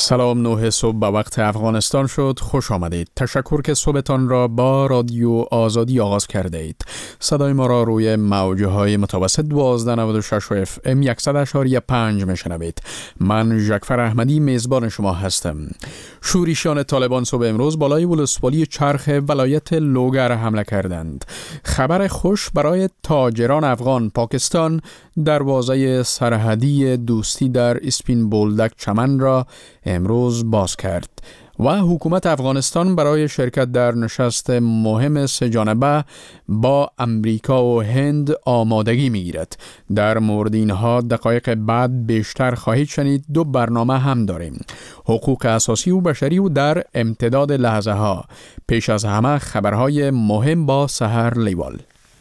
سلام، 9 صبح به وقت افغانستان شد. خوش آمدید. تشکر که صبحتان را با رادیو آزادی آغاز کرده اید. صدای ما را روی موجه های متوسط 1296 و FM 100.5 میشنوید. من ژکفر احمدی میزبان شما هستم. شورشیان طالبان صبح امروز بالای ولسوالی چرخ ولایت لوگر حمله کردند. خبر خوش برای تاجران افغان: پاکستان دروازه سرحدی دوستی در اسپین بولدک چمن را امروز باز کرد و حکومت افغانستان برای شرکت در نشست مهم سه‌جانبه با امریکا و هند آمادگی می‌گیرد. در مورد اینها دقایق بعد بیشتر خواهید شنید. 2 برنامه هم داریم: حقوق اساسی و بشری و در امتداد لحظه ها. پیش از همه خبرهای مهم با سحر لیوال.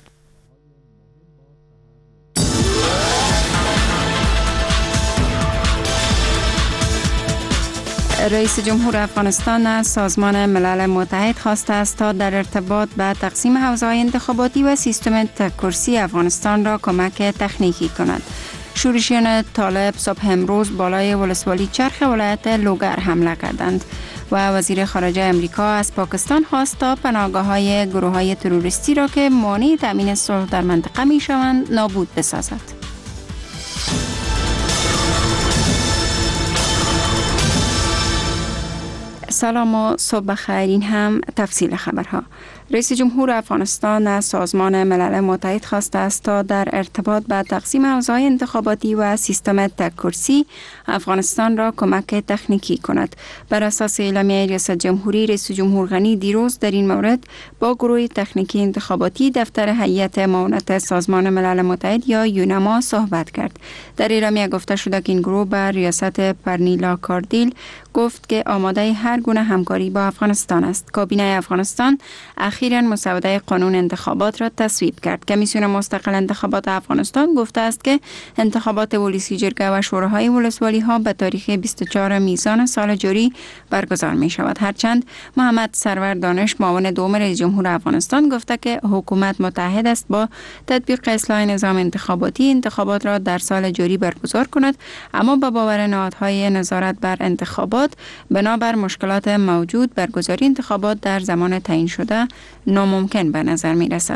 رئیس جمهور افغانستان از سازمان ملل متحد خواسته است تا در ارتباط به تقسیم حوزه‌های انتخاباتی و سیستم تک‌کرسی افغانستان را کمک تکنیکی کند. شورشیان طالب صبح امروز بالای ولسوالی چرخ ولایت لوگر حمله کردند و وزیر خارجه امریکا از پاکستان خواست تا پناهگاه‌های گروه‌های تروریستی را که مانع تامین صلح در منطقه می‌شوند نابود بسازد. سلام و صبح بخیر. این هم تفصیل خبرها. رئیس جمهور افغانستان از سازمان ملل متحد خواسته است تا در ارتباط با تقسیم حوزه‌های انتخاباتی و سیستم تک‌کرسی افغانستان را کمک تکنیکی کند. بر اساس اعلامیه ریاست جمهوری، رئیس جمهور غنی دیروز در این مورد با گروه تکنیکی انتخاباتی دفتر هیئت معاونت سازمان ملل متحد یا یونما صحبت کرد. در اعلامیه گفته شده که این گروه بر ریاست پرنیلا کاردیل گفت که آماده هر گونه همکاری با افغانستان است. کابینه افغانستان اخیراً مسوده قانون انتخابات را تصویب کرد. کمیسیون مستقل انتخابات افغانستان گفته است که انتخابات ولسی جرگه و شوراهای ولسوالی ها به تاریخ 24 میزان سال جاری برگزار می شود. هرچند محمد سرور دانش، معاون دوم رئیس جمهور افغانستان، گفته که حکومت متحد است با تطبیق اصلاح نظام انتخاباتی انتخابات را در سال جاری برگزار کند، اما با باور نهادهای نظارت بر انتخابات بنابر مشکلات موجود برگزاری انتخابات در زمان تعیین شده ناممکن به نظر می رسد.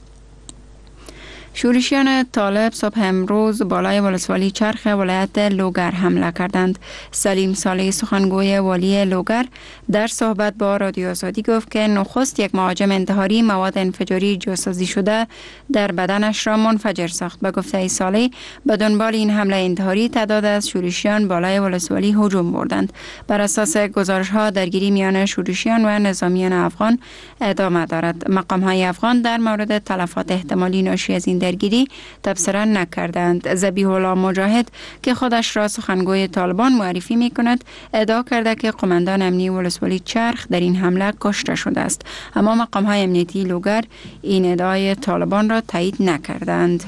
شورشیان طالب صبح امروز بالای ولسوالی چرخ ولایت لوگر حمله کردند. سلیم صالح، سخنگوی والی لوگر، در صحبت با رادیو آزادی گفت که نخست یک مهاجم انتحاری مواد انفجاری جاسازی شده در بدنش را منفجر ساخت. به گفته صالح، به دنبال این حمله انتحاری تعداد از شورشیان بالای ولسوالی هجوم بردند. بر اساس گزارش‌ها درگیری میان شورشیان و نظامیان افغان ادامه دارد. مقام‌های افغان در مورد تلفات احتمالی ناشی از این درگیری تبصره نکردند. ذبیح الله مجاهد که خودش را سخنگوی طالبان معرفی می کند ادعا کرده که قماندان امنی ولسوالی چرخ در این حمله کشته شده است، اما مقام‌های امنیتی لوگر این ادعای طالبان را تایید نکردند.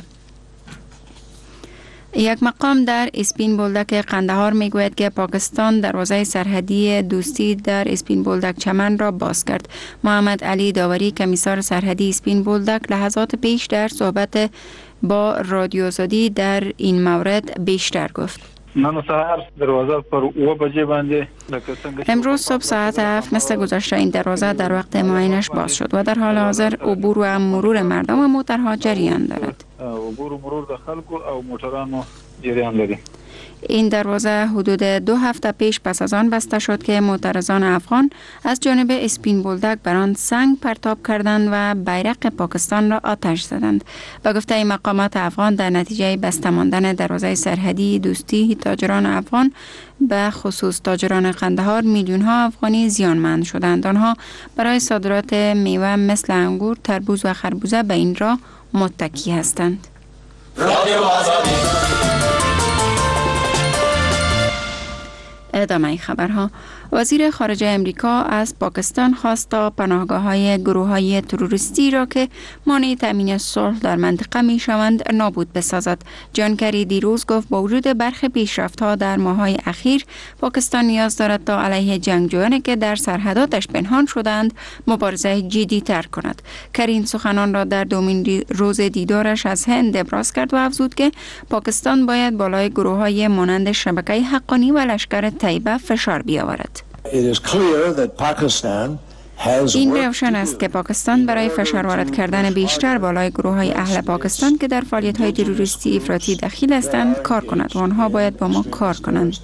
یک مقام در اسپین بولدک قندهار می گوید که پاکستان دروازه سرحدی دوستی در اسپین بولدک چمن را باز کرد. محمد علی داوری، کمیسار سرحدی اسپین بولدک، لحظات پیش در صحبت با رادیو آزادی در این مورد بیشتر گفت. نن سهار دروازه پر 9 بجه باندې امروز صبح ساعت 7 مثل گذشته این دروازه در وقت معاینش باز شد و در حال حاضر عبور و مرور مردم و موترها جریان دارد. عبور و مرور د خلکو او موټرانو جریان لري. این دروازه حدود 2 هفته پیش پس از آن بسته شد که معترضان افغان از جانب اسپین بولدک بر آن سنگ پرتاب کردند و بیرق پاکستان را آتش زدند. به گفته مقامات افغان، در نتیجه بسته ماندن دروازه سرحدی دوستی، تاجران افغان به خصوص تاجران قندهار میلیون ها افغانی زیانمند شدند. آنها برای صادرات میوه مثل انگور، تربوز و خربوزه به این راه متکی هستند. ادامه خبرها. وزیر خارجه امریکا از پاکستان خواست تا پناهگاه‌های گروه‌های تروریستی را که مانع تامین صلح در منطقه می‌شوند نابود بسازد. جان کری دیروز گفت با وجود برخی پیشرفت‌ها در ماه‌های اخیر، پاکستان نیاز دارد تا علیه جنگجویانی که در سرحداتش پنهان شدند مبارزه جدی‌تر کند. کری این سخنان را در دومین روز دیدارش از هند ابراز کرد و افزود که پاکستان باید بالای گروه‌های مانند شبکه حقانی و لشکر طیبه فشار بیاورد. این روشن است که پاکستان برای فشار وارد کردن بیشتر بالای گروه‌های اهل پاکستان که در فعالیت‌های تروریستی افراطی دخیل هستند کار کند و آنها باید با ما کار کنند.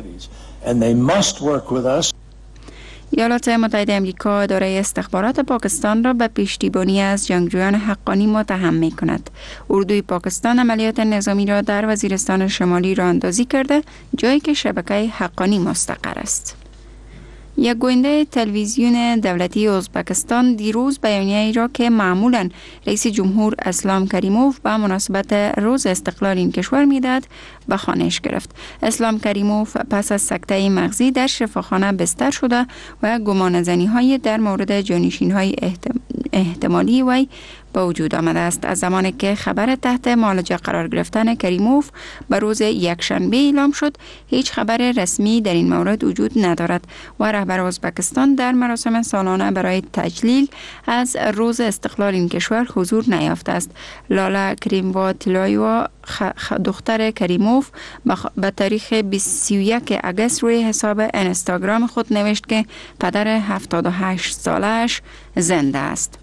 ایالات متحده آمریکا اداره استخبارات پاکستان را به پشتیبانی از جنگجویان حقانی متهم می کند. اردوی پاکستان عملیات نظامی را در وزیرستان شمالی راه اندازی کرده، جایی که شبکه حقانی مستقر است. یک گوینده تلویزیون دولتی ازبکستان دیروز بیانیه‌ای را که معمولاً رئیس جمهور اسلام کریموف به مناسبت روز استقلال این کشور می‌دهد به خوانش گرفت. اسلام کریموف پس از سکته مغزی در شفاخانه بستر شده و گمانه‌زنی‌های در مورد جانشین‌های احتمالی وی به وجود آمده است. از زمانی که خبر تحت معالجه قرار گرفتن کریموف به روز یکشنبه اعلام شد، هیچ خبر رسمی در این مورد وجود ندارد و رهبر ازبکستان در مراسم سالانه برای تجلیل از روز استقلال این کشور حضور نیافته است. لالا کریمواتلایوا دختر کریموف به تاریخ 21 اگست روی حساب اینستاگرام خود نوشت که پدر 78 سالش زنده است.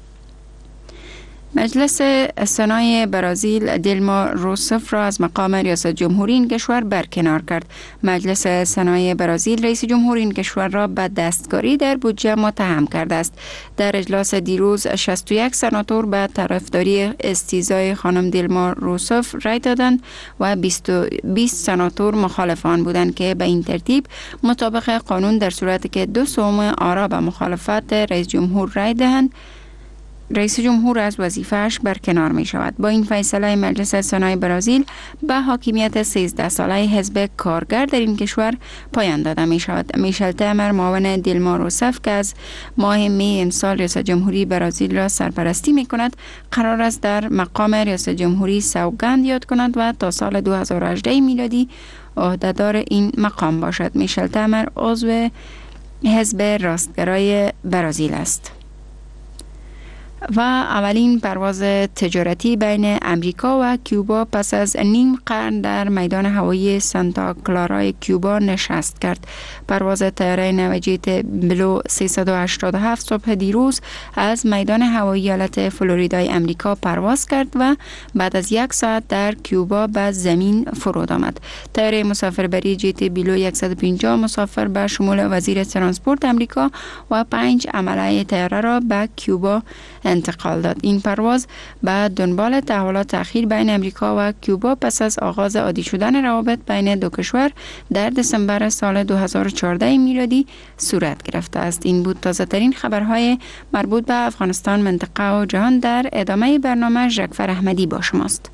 مجلس سنای برازیل دیلما روسف را از مقام ریاست جمهوری این کشور برکنار کرد. مجلس سنای برازیل رئیس جمهور این کشور را به دستکاری در بودجه متهم کرده است. در اجلاس دیروز 61 سناتور به طرفداری استیضای خانم دیلما روسف رای دادند و 20 سناتور مخالف آن بودند که به این ترتیب مطابق قانون در صورتی که 2/3 آرا به مخالفت رئیس جمهور رای دهند، رئیس جمهور از وظیفه‌اش برکنار می شود. با این فیصله مجلس سنای برازیل به حاکمیت 13 ساله حزب کارگر در این کشور پایان داده می شود. میشل تامر معاون دیلما روسف که از ماه می امسال ریاست جمهوری برازیل را سرپرستی می کند، قرار است در مقام ریاست جمهوری سوگند یاد کند و تا سال 2018 میلادی عهدهدار این مقام باشد. میشل تامر عضو حزب راستگرای برازیل است. و اولین پرواز تجارتی بین امریکا و کیوبا پس از نیم قرن در میدان هوایی سانتا کلارا کیوبا نشست کرد. پرواز طیاره نو جت بلو 387 صبح دیروز از میدان هوایی ایالت فلوریدای امریکا پرواز کرد و بعد از 1 ساعت در کیوبا به زمین فرود آمد. طیاره مسافربری جت بلو 150 مسافر به شمول وزیر ترانسپورت امریکا و 5 عمله طیاره را به کیوبا انتقال داد. این پرواز به دنبال تحولات اخیر بین امریکا و کیوبا پس از آغاز عادی شدن روابط بین دو کشور در دسامبر سال 2014 میلادی صورت گرفته است. این بود تازه ترین خبرهای مربوط به افغانستان، منطقه و جهان. در ادامه برنامه ژکفر احمدی با شماست.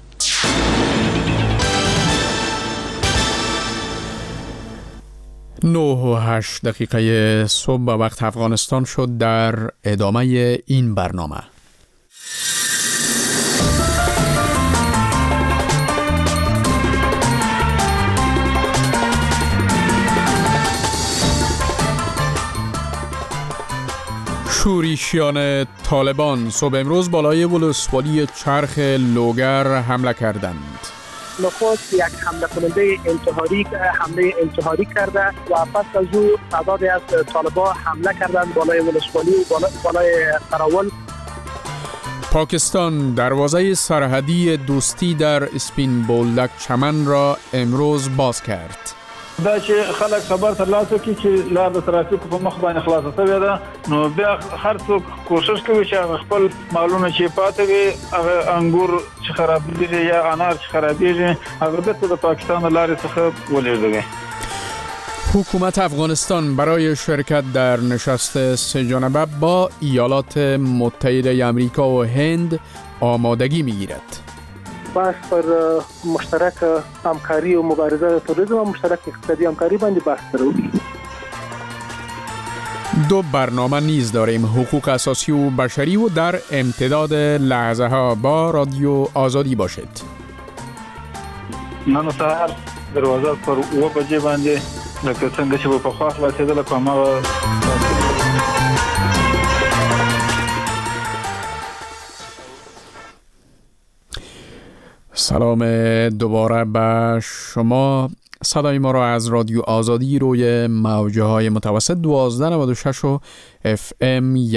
9:08 صبح به وقت افغانستان شد. در ادامه این برنامه شورشیان طالبان صبح امروز بالای ولسوالی چرخ لوگر حمله کردند. نخست یک حمله کننده حمله انتحاری کرده و پس از او تعدادی از طالبان حمله کردند بالای ولسوالی و بالای قراول. پاکستان دروازه سرحدی دوستی در اسپین بولدک چمن را امروز باز کرد. دا چې خلک خبر ترلاسه کړي چې لار د ترافیکو په مخ باندې خلاصه شوې ده، نو بیا هر څوک کوشش کوي چې خپل مالونه چې پاتې وي، هغه انګور چې خرابېږي یا انار چې خرابېږي، هغه بیرته د پاکستان له لارې څخه ولېږدوي. حکومت افغانستان برای شرکت در نشست 3 جانبه با ایالات متحده آمریکا و هند آمادگی می‌گیرد. بحث پر مشترک همکاری و مبارزه توریسم و مشترک اقتصادی همکاری باندې بحث دروي. دو برنامه نیز داریم، حقوق اساسی و بشری و در امتداد لحظه ها با رادیو آزادی باشد. نن سهار دروازه پر 9 بجې باندې لکه څنګه چې په خوا خلاصېدله کومه. سلام دوباره به شما. صدای ما را از رادیو آزادی روی موجهای متوسط 1296 و FM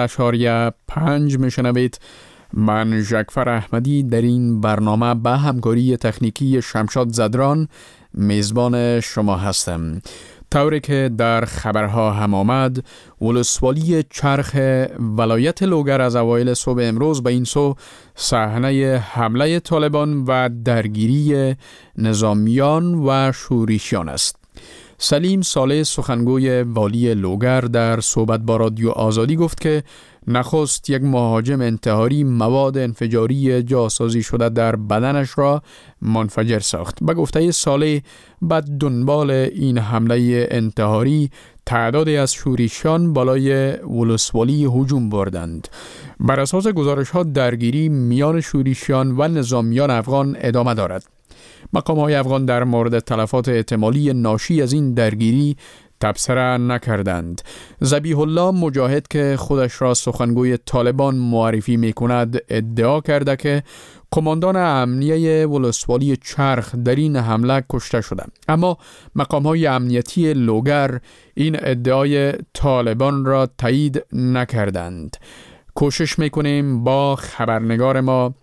100.5 میشنوید. من جعفر احمدی در این برنامه به همکاری تکنیکی شمشاد زدران میزبان شما هستم. طوری که در خبرها هم آمد، ولسوالی چرخ ولایت لوگر از اوایل صبح امروز به این سو صحنه حمله طالبان و درگیری نظامیان و شورشیان است. سلیم صالح سخنگوی والی لوگر در صحبت با رادیو آزادی گفت که نخست یک مهاجم انتحاری مواد انفجاری جاسازی شده در بدنش را منفجر ساخت. به گفته صالح بعد دنبال این حمله انتحاری تعدادی از شورشیان بالای ولسوالی هجوم بردند. بر اساس گزارش‌ها درگیری میان شورشیان و نظامیان افغان ادامه دارد. مقام‌های افغان در مورد تلفات احتمالی ناشی از این درگیری تبصره نکردند. ذبیح الله مجاهد که خودش را سخنگوی طالبان معرفی می‌کند ادعا کرده که کماندان امنیه ولسوالی چرخ در این حمله کشته شدند. اما مقام‌های امنیتی لوگر این ادعای طالبان را تایید نکردند. کوشش می‌کنیم با خبرنگار ما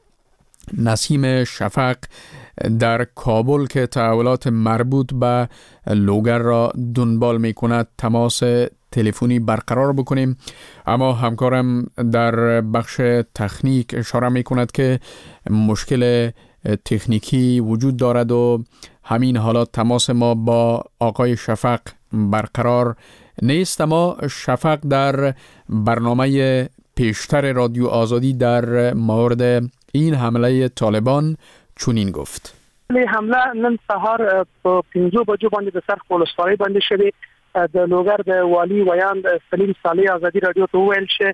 نسیم شفق در کابل که تحولات مربوط به لوگر را دنبال می کند تماس تلفنی برقرار بکنیم، اما همکارم در بخش تکنیک اشاره می کند که مشکل تکنیکی وجود دارد و همین حالا تماس ما با آقای شفق برقرار نیست. اما شفق در برنامه پیشتر رادیو آزادی در مورد این حمله طالبان چونین گفت: حمله نن سهار په 5 بجو باندې د سرخ ولسوالۍ باندې شوې. د لوګر د والی ویان سلیم صالح آزادي رادیو ته ویل چې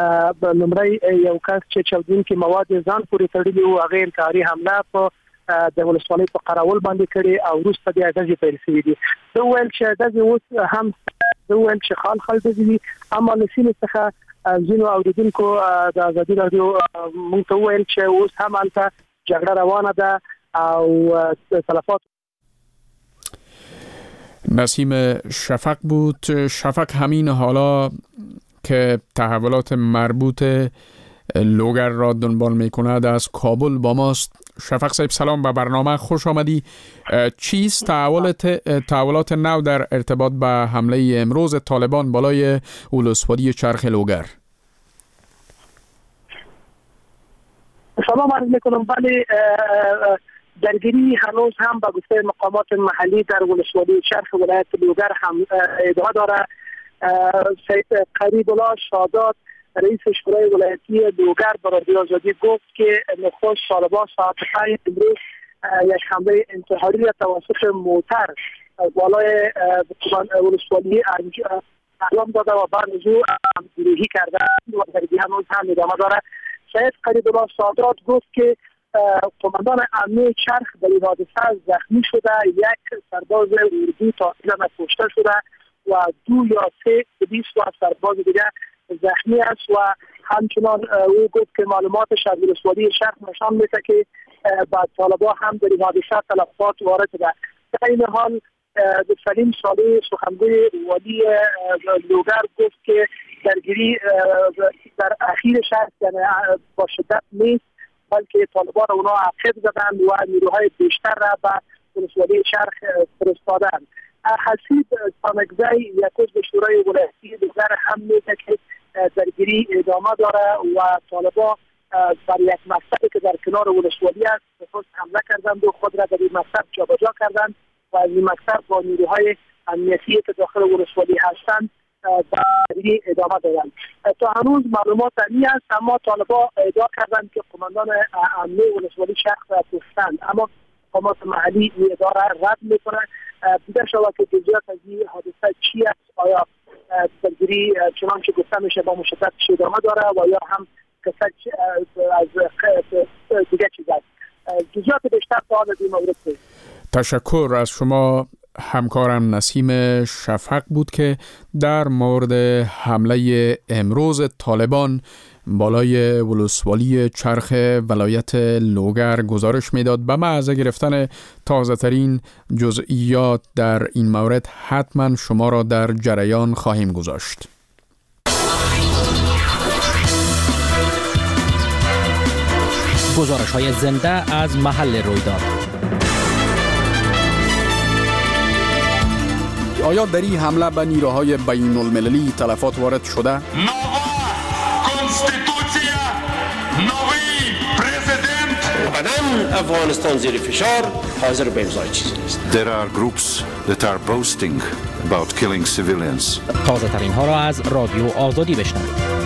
لمړی یو کس چې چاودونکي مواد ځان پورې تړلي او هغه انکاري حمله په د ولسوالۍ په قراول باندې کړي او وروسته بیا دغه پیل شوې دي. د ویل چې دغه اوس هم د ویل چې خال دي، اما لسینه څخه ځینو اوریدونکو د آزادي رادیو مونږ ته ویل چې اوس هم البته جګړه روانه ده او تلفات. نسیم شفق بود. شفق همین حالا که تحولات مربوط لوگر را دنبال می کند از کابل با ماست. شفق صاحب سلام، به برنامه خوش آمدی. چیست تحولات نو در ارتباط به حمله امروز طالبان بالای ولسوالی چرخ لوگر؟ سلام عرض میکنم. بله، درگیری هنوز هم به گفته مقامات محلی در ولسوالی چرخ ولایت لوگر هم ادامه داره. سید قریب الله شادات رئیس شورای ولایتی لوگر به رادیو آزادی گفت که نخست طالبان ساعت 5 امروز یک حمله انتحاری توسط موتر بالای ولسوالی انجام داده و بعد از او گروهی کرده و درگیری هنوز هم ادامه داره. سید قریب الله شادات گفت که کماندان امنیه چرخ در این حادثه زخمی شده، یک سرباز اردو تاثیرا کشته شده و 2 یا 3 پلیس و سرباز دیگر زخمی است و همچنان او گفت که معلوماتش از ولسوالی چرخ نشان میده که بعد طالبان هم در این حادثه تلفات وارد شده. در این حال سلیم صالح سخنگوی والی لوگر گفت که درگیری در اخیر شهر با شدت نیست، بلکه طالبان اونا عقب زدن و نیروهای بیشتر را به ولسوالی چرخ فرستادن. حسید سانگزی یک عضو شورای ولایتی لوگر هم میگه که درگیری ادامه داره و طالبان بر یک مکتبی که در کنار ولسوالی است نخست حمله کردند و خود را در این مکتب جابجا کردند و از این مکتب با نیروهای امنیتی که داخل ولسوالی هستند درگیری ادامه دادند. تا هنوز معلومات این است، اما طالبان ادعا کردند که قماندان امنیه ولسوالی چرخ را کشتند، اما مقامات محلی این ادعا را رد میکنند. دیده شود که جزئیات از این حادثه چی است، آیا درگیری چنانچه گفته میشه با مشدت ادامه داره و یا هم کسی از دیگه چیز است. جزئیات بیشتر تا حال این مورد است. تشکر از شما همکارم نسیم شفق بود که در مورد حمله امروز طالبان بالای ولسوالی چرخ ولایت لوگر گزارش میداد. به محض گرفتن تازه ترین جزئیات در این مورد حتما شما را در جریان خواهیم گذاشت. گزارش‌های زنده از محل رویداد. آیا در این حمله به نیروهای بین المللی تلفات وارد شده؟ نووا کنستیتوسیا، نوی پرزیدنت. قدم افغانستان زیر فشار، حاضر به امضای چیزی نیست. There are groups that are boasting about killing civilians. تازه ترین ها را از رادیو آزادی بشنوید.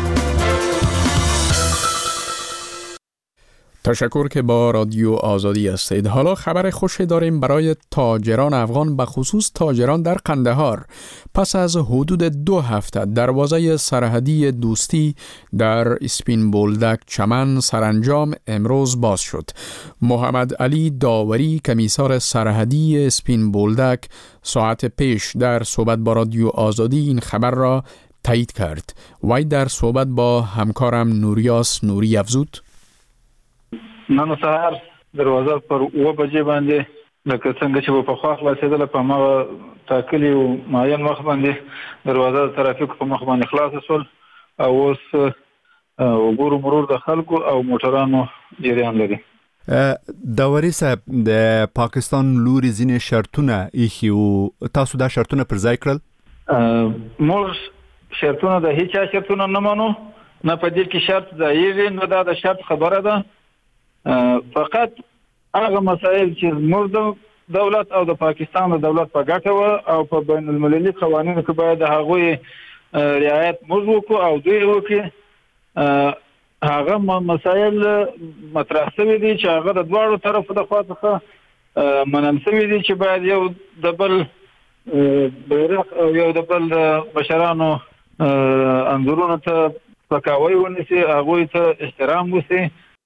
تشکر که با رادیو آزادی هستید. حالا خبر خوشی داریم برای تاجران افغان، به خصوص تاجران در قندهار. پس از حدود 2 هفته دروازه سرحدی دوستی در اسپین بولدک چمن سرانجام امروز باز شد. محمد علی داوری کمیسار سرحدی اسپین بولدک ساعت پیش در صحبت با رادیو آزادی این خبر را تایید کرد. وی در صحبت با همکارم نوریاس نوری افزود: نن سهار دروازه پر 9 بجې باندې لکه څنګه چې په خوا خلاصېدله په ما تاکلی او معین وخت باندې دروازه د ترافیک په مخ باندې خلاص شول او اوس وګورو مرور د خلکو او موټرانو جریان لري. داوري صاحب، د پاکستان لوري ځینې شرطونه ایښي او تاسو دا شرطونه پر ځای کړل؟ موږ شرطونه د هیڅ شرطونه نه منو، نه په دې کې شرط ځایږي، نه دا د شرط خبره ده. فقط هغه مسائل چې زموږ دولت او د پاکستان د دولت په ګټه و او په بین المللي قوانینو کې باید د هغوی رعایت موږ وکړو او دوی وکړي. هغه مسائل مطرح شوي دي چې هغه د دواړو طرفو د خوا څخه منل شوي دي چې باید یو د بل بیرغ او یو د بل بشرانو انځورونو ته سپکاوی ونیسي، هغوی ته احترام وشي.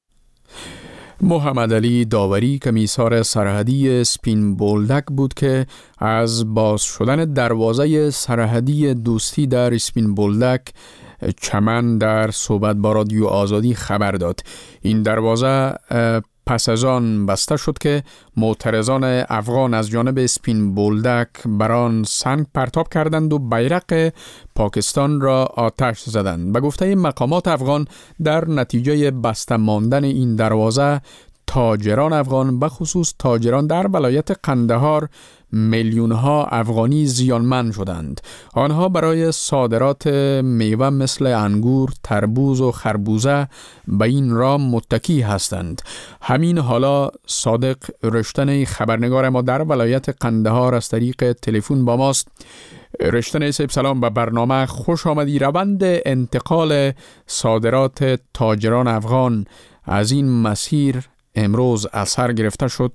محمد علی داوری کمیسار سرحدی اسپین بولدک بود که از باز شدن دروازه سرحدی دوستی در اسپین بولدک چمن در صحبت با رادیو آزادی خبر داد. این دروازه پس از آن بسته شد که معترضان افغان از جانب اسپین بولدک بران سنگ پرتاب کردند و بیرق پاکستان را آتش زدند. به گفته مقامات افغان در نتیجه بسته ماندن این دروازه تاجران افغان به خصوص تاجران در ولایت قندهار میلیون‌ها افغانی زیانمند شدند. آنها برای صادرات میوه مثل انگور، تربوز و خربوزه به این راه متکی هستند. همین حالا صادق رشتن خبرنگار ما در ولایت قندهار از طریق تلفن با ماست. رشتن صاحب سلام به برنامه، خوش آمدی. روند انتقال صادرات تاجران افغان از این مسیر امروز اثر گرفته شد؟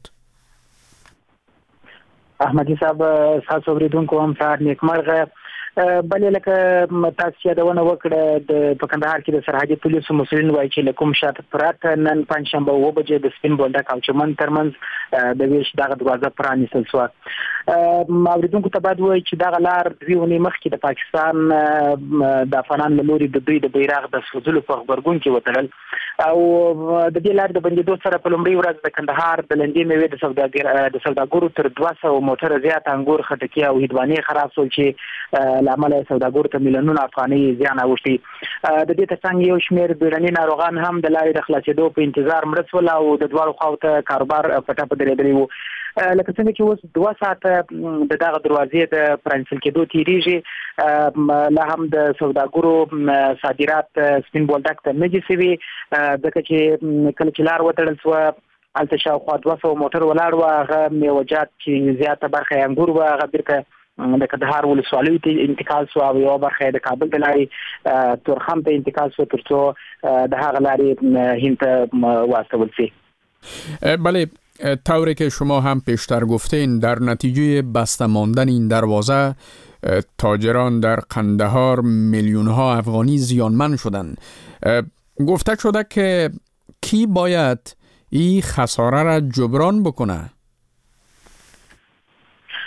احمدی صاحب تاسو اوریدونکو هم سهار نیکمرغه. بلې لکه تاسو یادونه وکړه د کندهار کې د سرحدي پولیسو مسؤلین وایي چې کوم شاته پراته نن پنځشنبه 9 بجې د سپین بولدک او چمن ترمنځ د ویش دغه دروازه پرانیستل شوه. اوریدونکو ته باید وایي چې دغه لار 2 ونې مخکې د پاکستان د افغانانو له لوري د دوی د بیرغ د سوځلو په غبرګون کې وتړل او د دې لارې د بندېدو سره په لومړۍ ورځ د کندهار د لندې میوې د سوداګرو تر 200 موټره زیات انګور، خټکي او هندوانې خراب شول چې لامل سوداګرو ته میلیونونه افغانۍ زیان اوښتي. د دې ترڅنګ یو شمېر بیړني ناروغان هم د لارې د خلاصېدو په انتظار مړه شول او د دواړو خواو ته کاروبار په ټپه درېدلی و. لکه څنګه چې اوس 2 ساعته د دغه دروازې د پرانیستل کېدو تېرېږي، لا هم د سوداګرو صادرات سپین بولدک ته نه دي شوي، ځکه چې کله چې لار وتړل شوه هلته شاوخوا 200 موټر ولاړ وو. هغه میوه‌جات چې زیاته برخه یې انګور وه هغه بیرته د کندهار ولسوالیو ته انتقال شو او یوه برخه د کابل د لارې تورخم ته انتقال شو تر څو د هغه لارې هند ته واستول شي. بله، طوری که شما هم پیشتر گفتین در نتیجه بسته ماندن این دروازه تاجران در قندهار میلیون‌ها افغانی زیانمند شدند. گفته شده که کی باید این خساره را جبران بکنه؟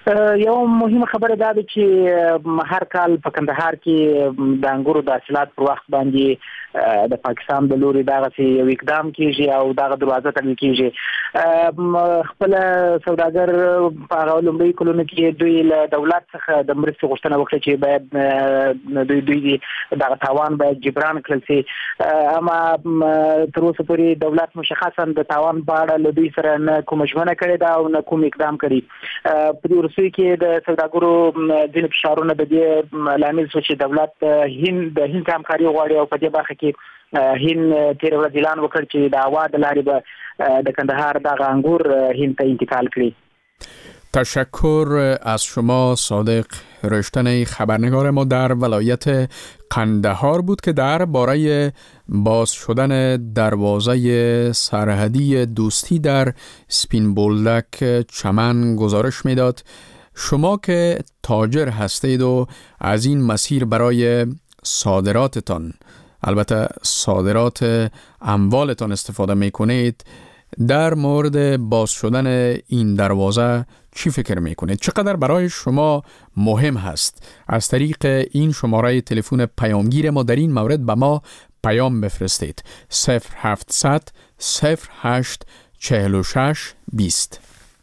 یو مهمه خبره ده چې هر کال په کندهار کې د انګورو د حاصلات پر وخت باندې د پاکستان د لوري دغه یو اقدام کیږي او دغه دروازه تړل کیږي. خپل سوداګر په هغه لومړي کلونو کې دوی له دولت څخه د مرستې غوښتنه وکړه چې باید دوی دغه تاوان باید جبران کړل شي، اما تر اوسه پورې دولت مشخصا د تاوان په اړه له دوی سره نه کومه ژمنه کړې ده او نه کوم اقدام کړی. په دې وروستیو کې د سوداګرو ځینې فشارونه د دې لامل شو چې دولت د هند همکاري غواړي او په دې برخه کې هند تیر ورځ اعلان وکړ چې د هوا د لارې به د کندهار دغه انګور هند ته انتقال کړي. تشکر از شما صادق رشتنی. خبرنگار ما در ولایت قندهار بود که درباره باز شدن دروازه سرحدی دوستی در سپین بولدک چمن گزارش میداد. شما که تاجر هستید و از این مسیر برای صادراتتان، البته صادرات اموالتان استفاده میکنید، در مورد باز شدن این دروازه چی فکر میکنید؟ چقدر برای شما مهم هست؟ از طریق این شماره تلفن پیامگیر ما در این مورد به ما پیام بفرستید. 0700 08 46 20.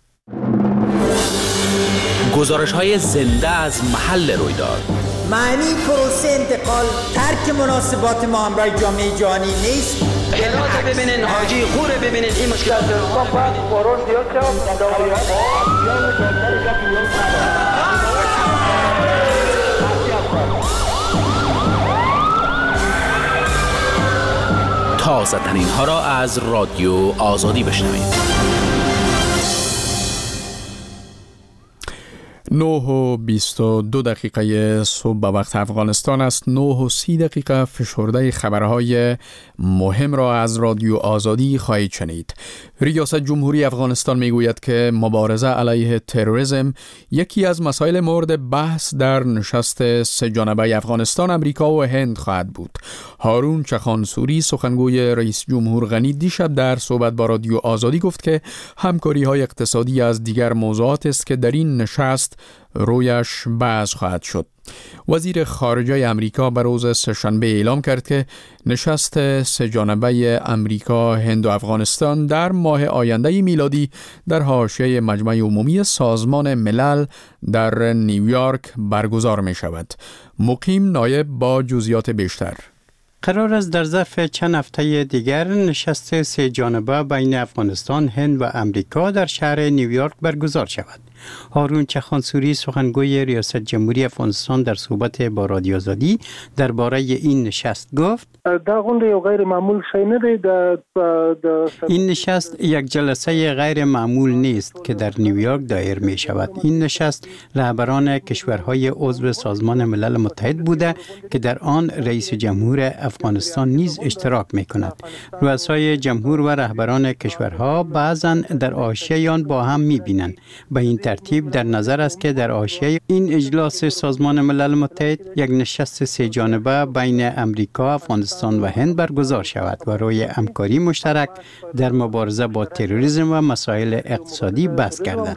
گزارش‌های زنده از محل رویداد. معنی پروسه انتقال ترک مناسبات ما همراه جامعه جهانی نیست. گرات ببینین، حاجی خوره ببینین، این مشکلات تازه ترین ها را از رادیو آزادی بشنوید. 9:22 صبح به وقت افغانستان است. 9:30 فشرده خبرهای مهم را از رادیو آزادی خواهید شنید. ریاست جمهوری افغانستان میگوید که مبارزه علیه تروریسم یکی از مسائل مورد بحث در نشست سه جانبه افغانستان، امریکا و هند خواهد بود. هارون چخانسوری سخنگوی رئیس جمهور غنی دیشب در صحبت با رادیو آزادی گفت که همکاری های اقتصادی از دیگر موضوعات است که در این نشست رویش بحث خواهد شد. وزیر خارجه امریکا به روز سه‌شنبه اعلام کرد که نشست سه جانبه امریکا، هند و افغانستان در ماه آینده میلادی در حاشیه مجمع عمومی سازمان ملل در نیویورک برگزار می شود. مقیم نایب با جزئیات بیشتر. قرار است در ظرف چند هفته دیگر نشست سه جانبه بین افغانستان، هند و امریکا در شهر نیویورک برگزار شود. هارون چخانسوری سخنگوی ریاست جمهوری افغانستان در صحبت با رادیو آزادی درباره این نشست گفت: این نشست یک جلسه غیر معمول نیست که در نیویورک دایر می شود. این نشست رهبران کشورهای عضو سازمان ملل متحد بوده که در آن رئیس جمهور افغانستان نیز اشتراک می کند. رؤسای جمهور و رهبران کشورها بعضا در حاشیه آن با هم می بینند. به این ترتیب در نظر است که در حاشیه این اجلاس سازمان ملل متحد یک نشست سه جانبه بین امریکا، افغانستان و هند برگزار شود و روی همکاری مشترک در مبارزه با تروریسم و مسائل اقتصادی بحث گردد.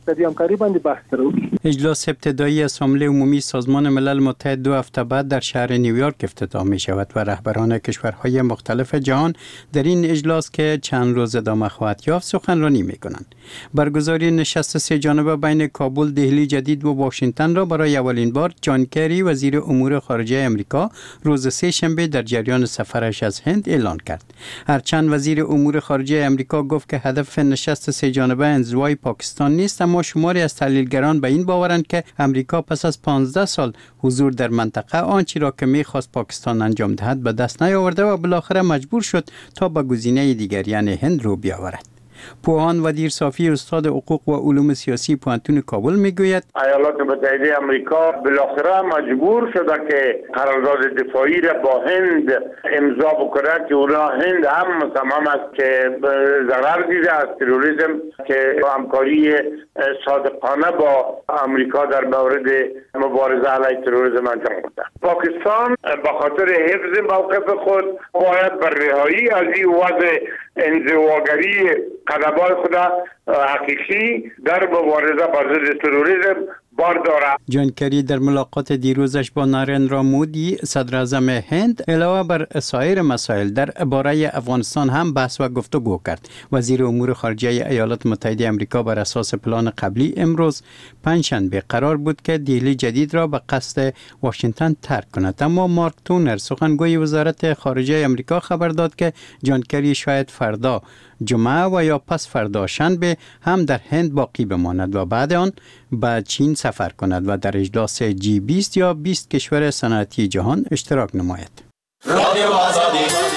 اجلاس ابتدایی اسمبلی عمومی سازمان ملل متحد 2 هفته بعد در شهر نیویورک افتتاح می شود و رهبران کشورهای مختلف جهان در این اجلاس که چند روز ادامه خواهد یافت سخنرانی می کنند. برگزاری نشست سه جانبه بین کابل، دهلی جدید و واشنگتن را برای اولین بار جان کری وزیر امور خارجه امریکا روز سه شنبه در جریان سفرش از هند اعلان کرد. هرچند وزیر امور خارجه امریکا گفت که هدف نشست سه جانبه انزوای پاکستان نیست، اما شماری از تحلیلگران به این باورند که امریکا پس از 15 سال حضور در منطقه آنچه را که می‌خواست پاکستان انجام دهد به دست نیاورده و بالاخره مجبور شد تا به گزینه دیگر یعنی هند رو بیاورد. پوهان ودیر صافی استاد حقوق و علوم سیاسی پوهنتون کابل میگوید ایالات متحده آمریکا بالاخره مجبور شده که قرارداد دفاعی را با هند امضا بکنه که اونا هند هم مصمم است که ضرر دیده از تروریسم که همکاری صادقانه با آمریکا در مورد مبارزه علیه تروریسم انجام بده. پاکستان به خاطر حفظ موقف خود باید بر رهایی از این وضع انزواگری قدم‌های خود حقیقی در مبارزه با ضد تروریسم بار داره. جان کری در ملاقات دیروزش با نریندرا مودی صدر اعظم هند علاوه بر سایر مسائل در باره افغانستان هم بحث و گفتگو کرد. وزیر امور خارجه ایالات متحده آمریکا بر اساس پلان قبلی امروز پنجشنبه قرار بود که دیلی جدید را به قصد واشنگتن ترک کند، اما مارک تونر سخنگوی وزارت خارجه آمریکا خبر داد که جان کری شاید فردا جمعه و یا پس فردا شنبه هم در هند باقی بماند و بعد آن به چین سفر کند و در اجلاس G20 یا 20 کشور صنعتی جهان اشتراک نماید. رادیو آزادی.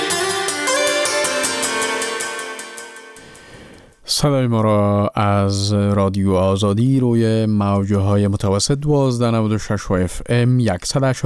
صدای ما را از رادیو آزادی روی موج‌های متوسط 1296 و FM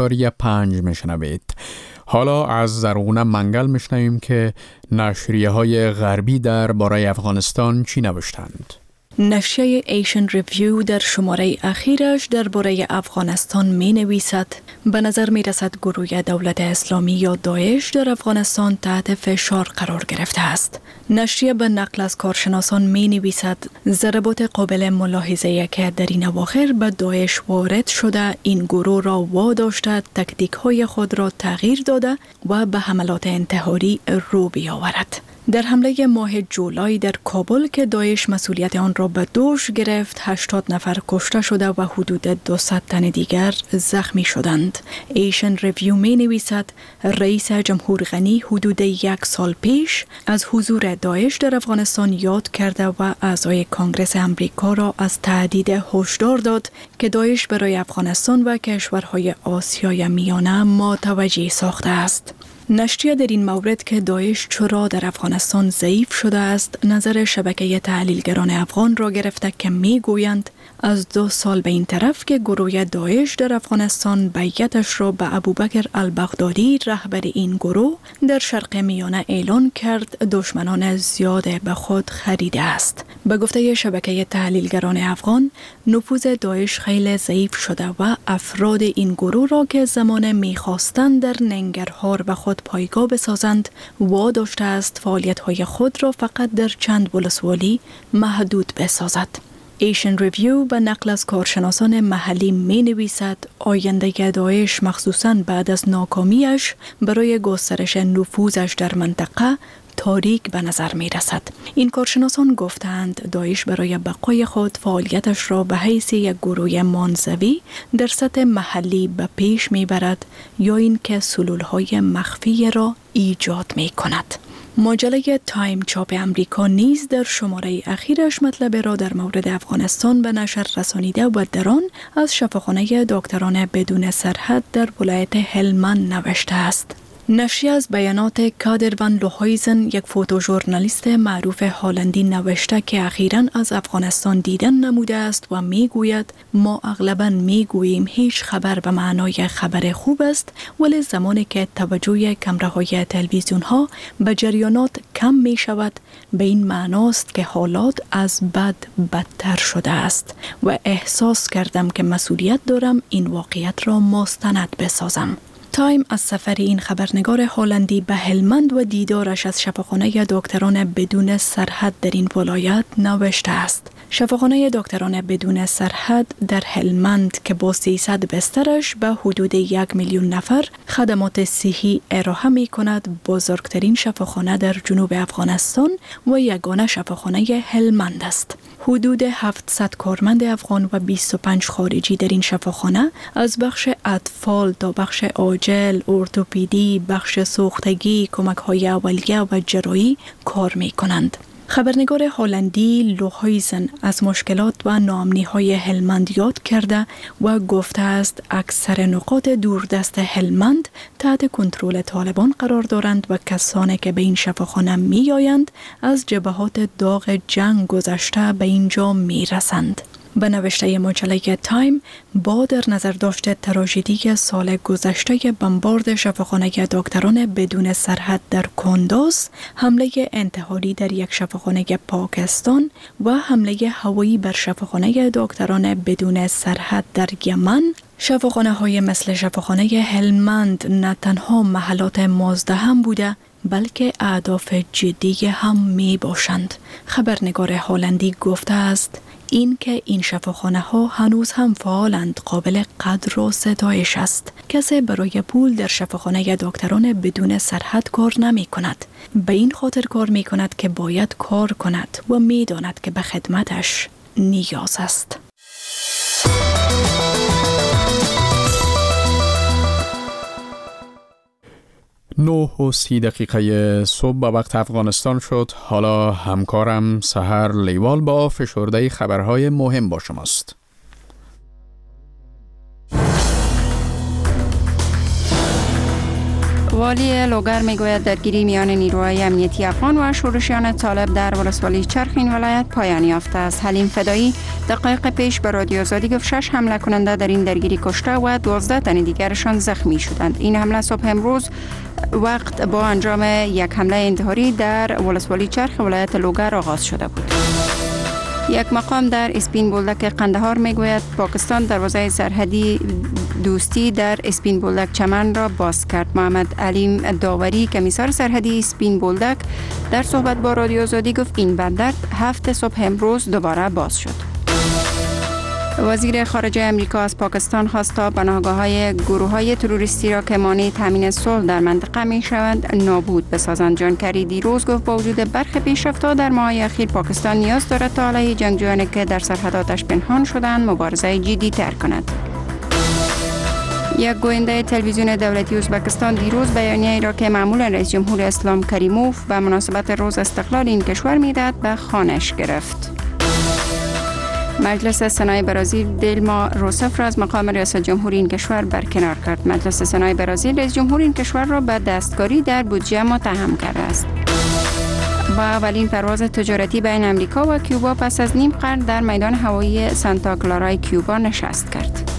100.5 میشنوید. حالا از زرغونه منگل میشنویم که نشریه‌های غربی در باره افغانستان چی نوشتند. نشریه ایشن ریویو در شماره اخیرش درباره افغانستان می نویسد به نظر می رسد گروه دولت اسلامی یا داعش در افغانستان تحت فشار قرار گرفته است. نشریه به نقل از کارشناسان می نویسد ضربات قابل ملاحظه که در این اواخر به داعش وارد شده این گروه را واداشته تکتیک های خود را تغییر داده و به حملات انتحاری رو بیاورد. در حمله ماه جولای در کابل که داعش مسئولیت آن را به دوش گرفت 80 نفر کشته شده و حدود 200 تن دیگر زخمی شدند. ایشن ریویو می نویسد رئیس جمهور غنی حدود 1 سال پیش از حضور داعش در افغانستان یاد کرده و اعضای کانگرس امریکا را از تهدید هشدار داد که داعش برای افغانستان و کشورهای آسیای میانه متوجه ساخته است. نشریه در این مورد که داعش چرا در افغانستان ضعیف شده است نظر شبکه تحلیلگران افغان را گرفته که می گویند از 2 سال به این طرف که گروه داعش در افغانستان بیعتش را به ابوبکر البغدادی رهبر این گروه در شرق میانه اعلان کرد دشمنان زیاد به خود خریده است. به گفته شبکه تحلیلگران افغان نفوذ داعش خیلی ضعیف شده و افراد این گروه را که زمان می‌خواستند در ننگرهار و خود پایگاه بسازند واداشته است فعالیت‌های خود را فقط در چند ولسوالی محدود بسازد. ایشن ریویو به نقل از کارشناسان محلی می نویسد آینده داعش مخصوصاً بعد از ناکامیش برای گسترش نفوذش در منطقه تاریک به نظر می رسد. این کارشناسان گفتند داعش برای بقای خود فعالیتش را به حیث یک گروه منزوی در سطح محلی به پیش می برد یا اینکه سلولهای مخفی را ایجاد می کند. مجله تایم چاپ امریکا نیز در شماره اخیرش مطلب را در مورد افغانستان به نشر رسانیده و در آن از شفاخانه دکتران بدون سرحد در ولایت هلمند نوشته است. نشریه از بیانات کادر ون لوهایزن یک فوتوژورنالیست معروف هلندی نوشته که اخیراً از افغانستان دیدن نموده است و میگوید ما اغلباً میگوییم هیچ خبر به معنای خبر خوب است ولی زمانی که توجه کامراهای تلویزیون ها به جریانات کم می شود به این معناست که حالات از بد بدتر شده است و احساس کردم که مسئولیت دارم این واقعیت را مستند بسازم. تایم از سفر این خبرنگار هلندی به هلمند و دیدارش از شفاخانه دکتران بدون سرحد در این ولایت نوشته است. شفاخانه دکتران بدون سرحد در هلمند که با 300 بسترش به حدود 1 میلیون نفر خدمات صحی ارائه می کند بزرگترین شفاخانه در جنوب افغانستان و یگانه شفاخانه هلمند است. حدود 700 کارمند افغان و 25 خارجی در این شفاخانه از بخش اطفال تا بخش عاجل، ارتوپدی، بخش سوختگی، کمک‌های اولیه و جراحی کار می‌کنند. خبرنگار هلندی لوهایزن از مشکلات و ناامنی‌های هلمند یاد کرده و گفته است اکثر نقاط دوردست هلمند تحت کنترل طالبان قرار دارند و کسانی که به این شفاخانه می‌آیند از جبهات داغ جنگ گذشته به اینجا می‌رسند. به نوشته مجله تایم با در نظر داشته تراژدی سال گذشته بمبارد شفاخانه دکتران بدون سرحد در کندوز، حمله انتحاری در یک شفاخانه پاکستان و حمله هوایی بر شفاخانه دکتران بدون سرحد در یمن، شفاخانه های مثل شفاخانه هلمند نه تنها محلات مزدحم بوده بلکه اهداف جدی هم می باشند. خبرنگار هلندی گفته است این که این شفاخانه ها هنوز هم فعالند قابل قدر و ستایش است. کسی برای پول در شفاخانه دکتران بدون سرحد کار نمی کند. به این خاطر کار می کند که باید کار کند و می داند که به خدمتش نیاز است. 9:30 صبح به وقت افغانستان شد. حالا همکارم سحر لیوال با فشرده خبرهای مهم با شماست. والی لوگر میگوید درگیری میان نیروهای امنیتی افغان و شورشیان طالب در ولسوالی چرخ این ولایت پایان یافته است. حلیم فدایی دقایق پیش به رادیو آزادی گفت 6 حمله کننده در این درگیری کشته و 12 تن دیگرشان زخمی شدند. این حمله صبح امروز وقت با انجام یک حمله انتحاری در ولسوالی چرخ ولایت لوگر آغاز شده بود. یک مقام در اسپین بولدک قندهار میگوید پاکستان دروازه سرحدی دوستی در اسپین بولدک چمن را باز کرد. محمد علیم داوری کمیسر سرحدی اسپین بولدک در صحبت با رادیو آزادی گفت این بندر 7 صبح امروز دوباره باز شد. وزیر خارجه امریکا از پاکستان خواست تا پناهگاه‌های گروه‌های تروریستی را که مانع تامین صلح در منطقه می‌شوند نابود بسازند. جان کری دیروز گفت با وجود برخی پیشرفت‌ها در ماه‌های اخیر پاکستان نیاز دارد تا علیه جنگجویانی که در سرحداتش پنهان شدند مبارزه جدی‌تر کند. یک گوینده تلویزیون دولتی ازبکستان دیروز بیانیه‌ای را که معمولا رئیس جمهور اسلام کریموف به مناسبت روز استقلال این کشور می‌دهد به خوانش گرفت. مجلس سنای برازیل دیلما روسف را از مقام ریاست جمهوری این کشور برکنار کرد. مجلس سنای برازیل رئیس جمهور این کشور را به دستکاری در بودجه متهم کرده است. با اولین پرواز تجارتی بین امریکا و کیوبا پس از نیم قرن در میدان هوایی سانتا کلارای کیوبا نشست کرد.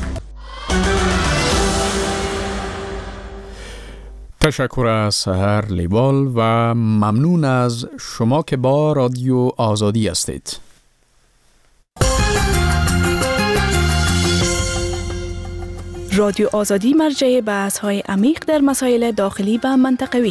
تشکر از سحر لیوال و ممنون از شما که با رادیو آزادی هستید. رادیو آزادی مرجع بحث‌های عمیق در مسائل داخلی و منطقوی.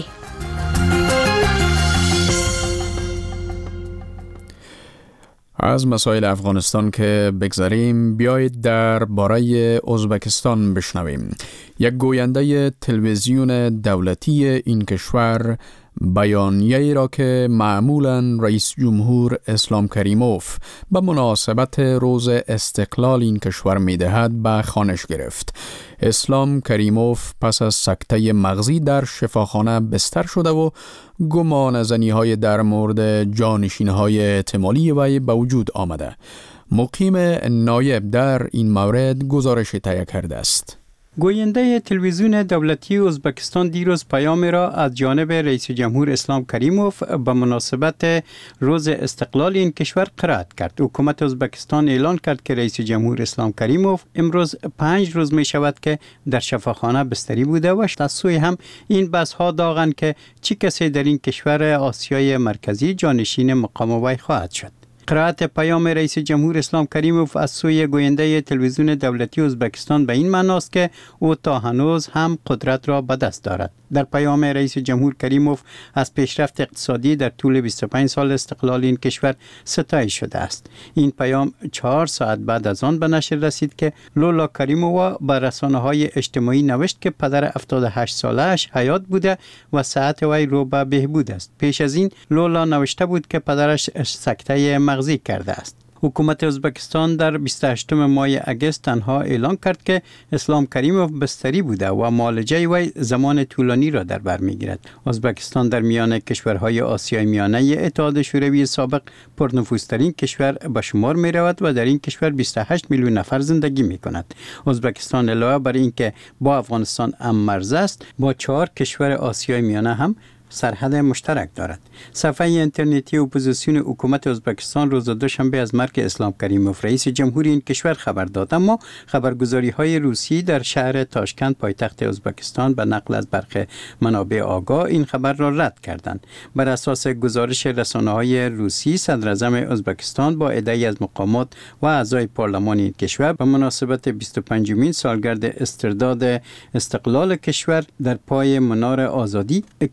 از مسائل افغانستان که بگذاریم بیایید در باره ازبکستان بشنویم. یک گوینده تلویزیون دولتی این کشور بیانیه‌ای را که معمولاً رئیس جمهور اسلام کریموف به مناسبت روز استقلال این کشور می‌دهد به خوانش گرفت. اسلام کریموف پس از سکته مغزی در شفاخانه بستر شده و گمانه‌زنی‌های در مورد جانشین‌های احتمالی وی به وجود آمده. مقیم نایب در این مورد گزارش تهیه کرده است. گوینده تلویزیون دولتی ازبکستان دیروز پیامی را از جانب رئیس جمهور اسلام کریموف به مناسبت روز استقلال این کشور قرائت کرد. حکومت ازبکستان اعلان کرد که رئیس جمهور اسلام کریموف امروز 5 روز می شود که در شفاخانه بستری بوده و از سوی هم این بحث ها داغند که چه کسی در این کشور آسیای مرکزی جانشین مقام وی خواهد شد. قرائت پیام رئیس جمهور اسلام کریموف از سوی گوینده تلویزیون دولتی ازبکستان به این معنی است که او تا هنوز هم قدرت را به دست دارد. در پیام رئیس جمهور کریموف از پیشرفت اقتصادی در طول 25 سال استقلال این کشور ستایش شده است. این پیام 4 ساعت بعد از آن به نشر رسید که لولا کریمووا به رسانه‌های اجتماعی نوشت که پدر 78 ساله‌اش حیات بوده و صحت وی رو به بهبود است. پیش از این لولا نوشته بود که پدرش سکته مغزی کرده است. حکومت ازبکستان در 28 ماه اگست تنها اعلان کرد که اسلام کریموف بستری بوده و معالجه وی زمان طولانی را در بر می‌گیرد. ازبکستان در میان کشورهای آسیای میانه اتحاد شوروی سابق پرنفوذترین کشور به شمار می‌رود و در این کشور 28 میلیون نفر زندگی می‌کند. ازبکستان علاوه بر اینکه با افغانستان هم مرز است، با 4 کشور آسیای میانه هم سرحد مشترک دارد. صفحه اینترنتی اپوزیسیون حکومت ازبکستان روز دوشنبه از مرگ اسلام کریموف رئیس جمهوری این کشور خبر داد، اما خبرگزاری‌های روسی در شهر تاشکند پایتخت ازبکستان به نقل از برخی منابع آگاه این خبر را رد کردند. بر اساس گزارش رسانه‌های روسی، صدر اعظم ازبکستان با عده‌ای از مقامات و اعضای پارلمان این کشور به مناسبت 25مین سالگرد استرداد استقلال کشور در پای منار آزادی اکلیل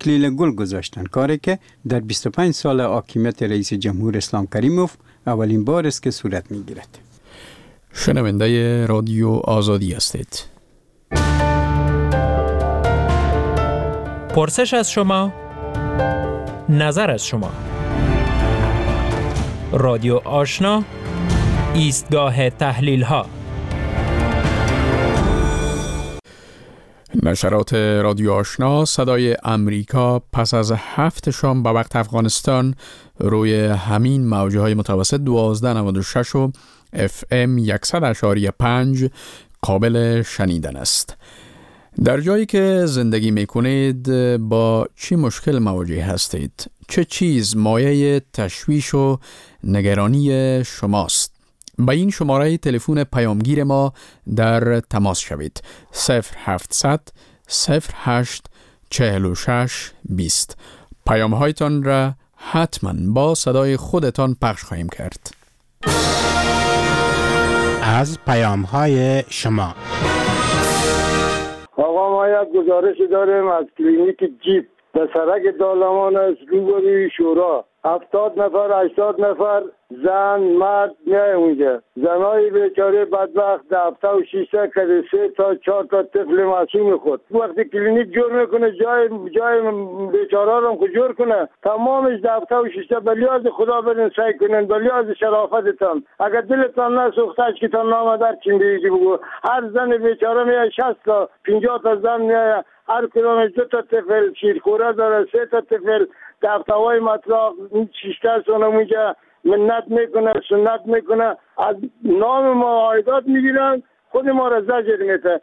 گل گذاشتن، کاری که در 25 سال حاکمیت رئیس جمهور اسلام کریموف اولین بار است که صورت میگیرد. شنونده رادیو آزادی هستید. پرسش از شما، نظر از شما. رادیو آشنا، ایستگاه تحلیل ها. نشرات رادیو آشنا صدای امریکا پس از 7 شام به وقت افغانستان روی همین موجه های متوسط 1296 و FM 100.5 قابل شنیدن است. در جایی که زندگی میکنید با چی مشکل مواجه هستید؟ چه چیز مایه تشویش و نگرانی شماست؟ با این شماره تلفن پیامگیر ما در تماس شوید. 0700 08 46 20. پیام هایتان را حتما با صدای خودتان پخش خواهیم کرد. از پیام های شما. آقا ما یک گزارش داریم از کلینیک جیپ در سرک دالمان است، روبروی شورا. 70 نفر 80 نفر زن مرد میای اونجا. زنای بیچاره بدبخت دفتر و شیشه کرده 3 تا 4 تا طفل معصوم خود. وقتی کلینیک جور میکنه جای بیچاره رو جور کنه، تمامش دفتر و شیشه بلیاز خدا برین سعی کنین، بلیاز شرافتتان. اگر دلتان نسوخته که تان نام در چین بیگی بگو. هر زن بیچاره میای 60 تا 50 تا زن میای، هر کدامش 2 تا طفل شیرخوره داره، 3 تا طفل دفترهای مطلق شیشتر سونه اونجا منت میکنه، سنت میکنه، از نام ما عایدات میگیرن، خود ما را زجر میده.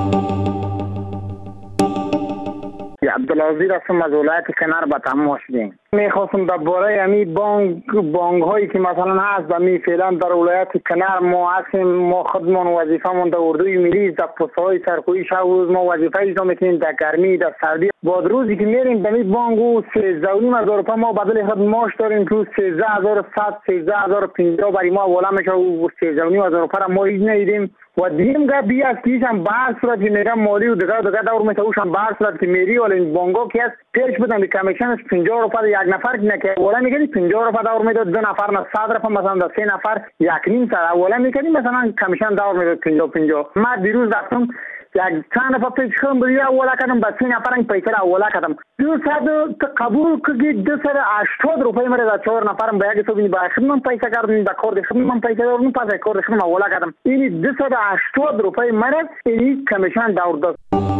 عبدالعزیز هستم از ولایت کنر به تماس دیم. میخواستم درباره امی بانک هایی که مثلا هست امی فعلا در ولایت کنر ما هستیم، ما خودمان وظیفه من در اردوی ملی در پست‌های سرکویی شب روز ما وظیفه اجرا میکنیم، در گرمی در سردی. بعد روزی که میریم به امی بانک و 13,500 روپیه ما بدل خود ماش داریم که 13,100 13,050 برای ما اولا میشه و 13,500 روپیه را ما هیچ ندیدیم. و دیم گه بی از کیشم بار صورت که میگم مالی و دیگر دور میتوشم بار صورت که میری ولی این بانگو که است پیش بدن دی کمیشنش 50 روپیه یک نفر نکه اولا میگی 50 روپیه دور میداد، 2 نفر نه 100 روپیه مثلا 3 نفر 1.5 ساعت اولا میگی مثلا کمیشن دور میداد 50. ما دیروز رفتم یک چند نفر پیش خودم بودی اولا کردم با 3 نفر این پیسه را اولا کردم 200 قبول که 280 روپیه میره در 4 نفرم به یک تو با خدمت پیسه کردم با کارد خدمت پیسه دادم پس کارد خدمت اولا کردم این 280 روپیه میره این کمیشن دور داد.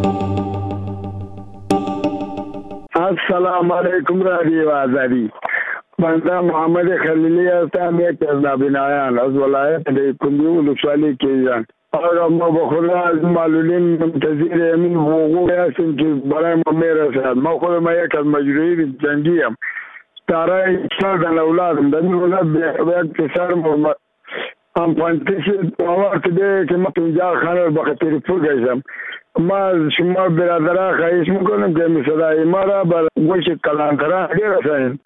السلام علیکم رادیو آزادی. بنده محمد خلیلی هستم، یک از نابینایان از ولایت کندی ولسوالی کیجان. آقا ما به خدا از معلولین منتظر امین حقوق هستیم که برای ما میرسد. ما خود ما یک از مجروحی جنگی هم دارای 4 اولادم در این اولاد به یک پسر هم پانتیش باور کده که ما 50 خانه به خاطر پول گشتم. ما از شما برادرها خواهش میکنم که صدای ما را بر گوش کلانتران برسانید.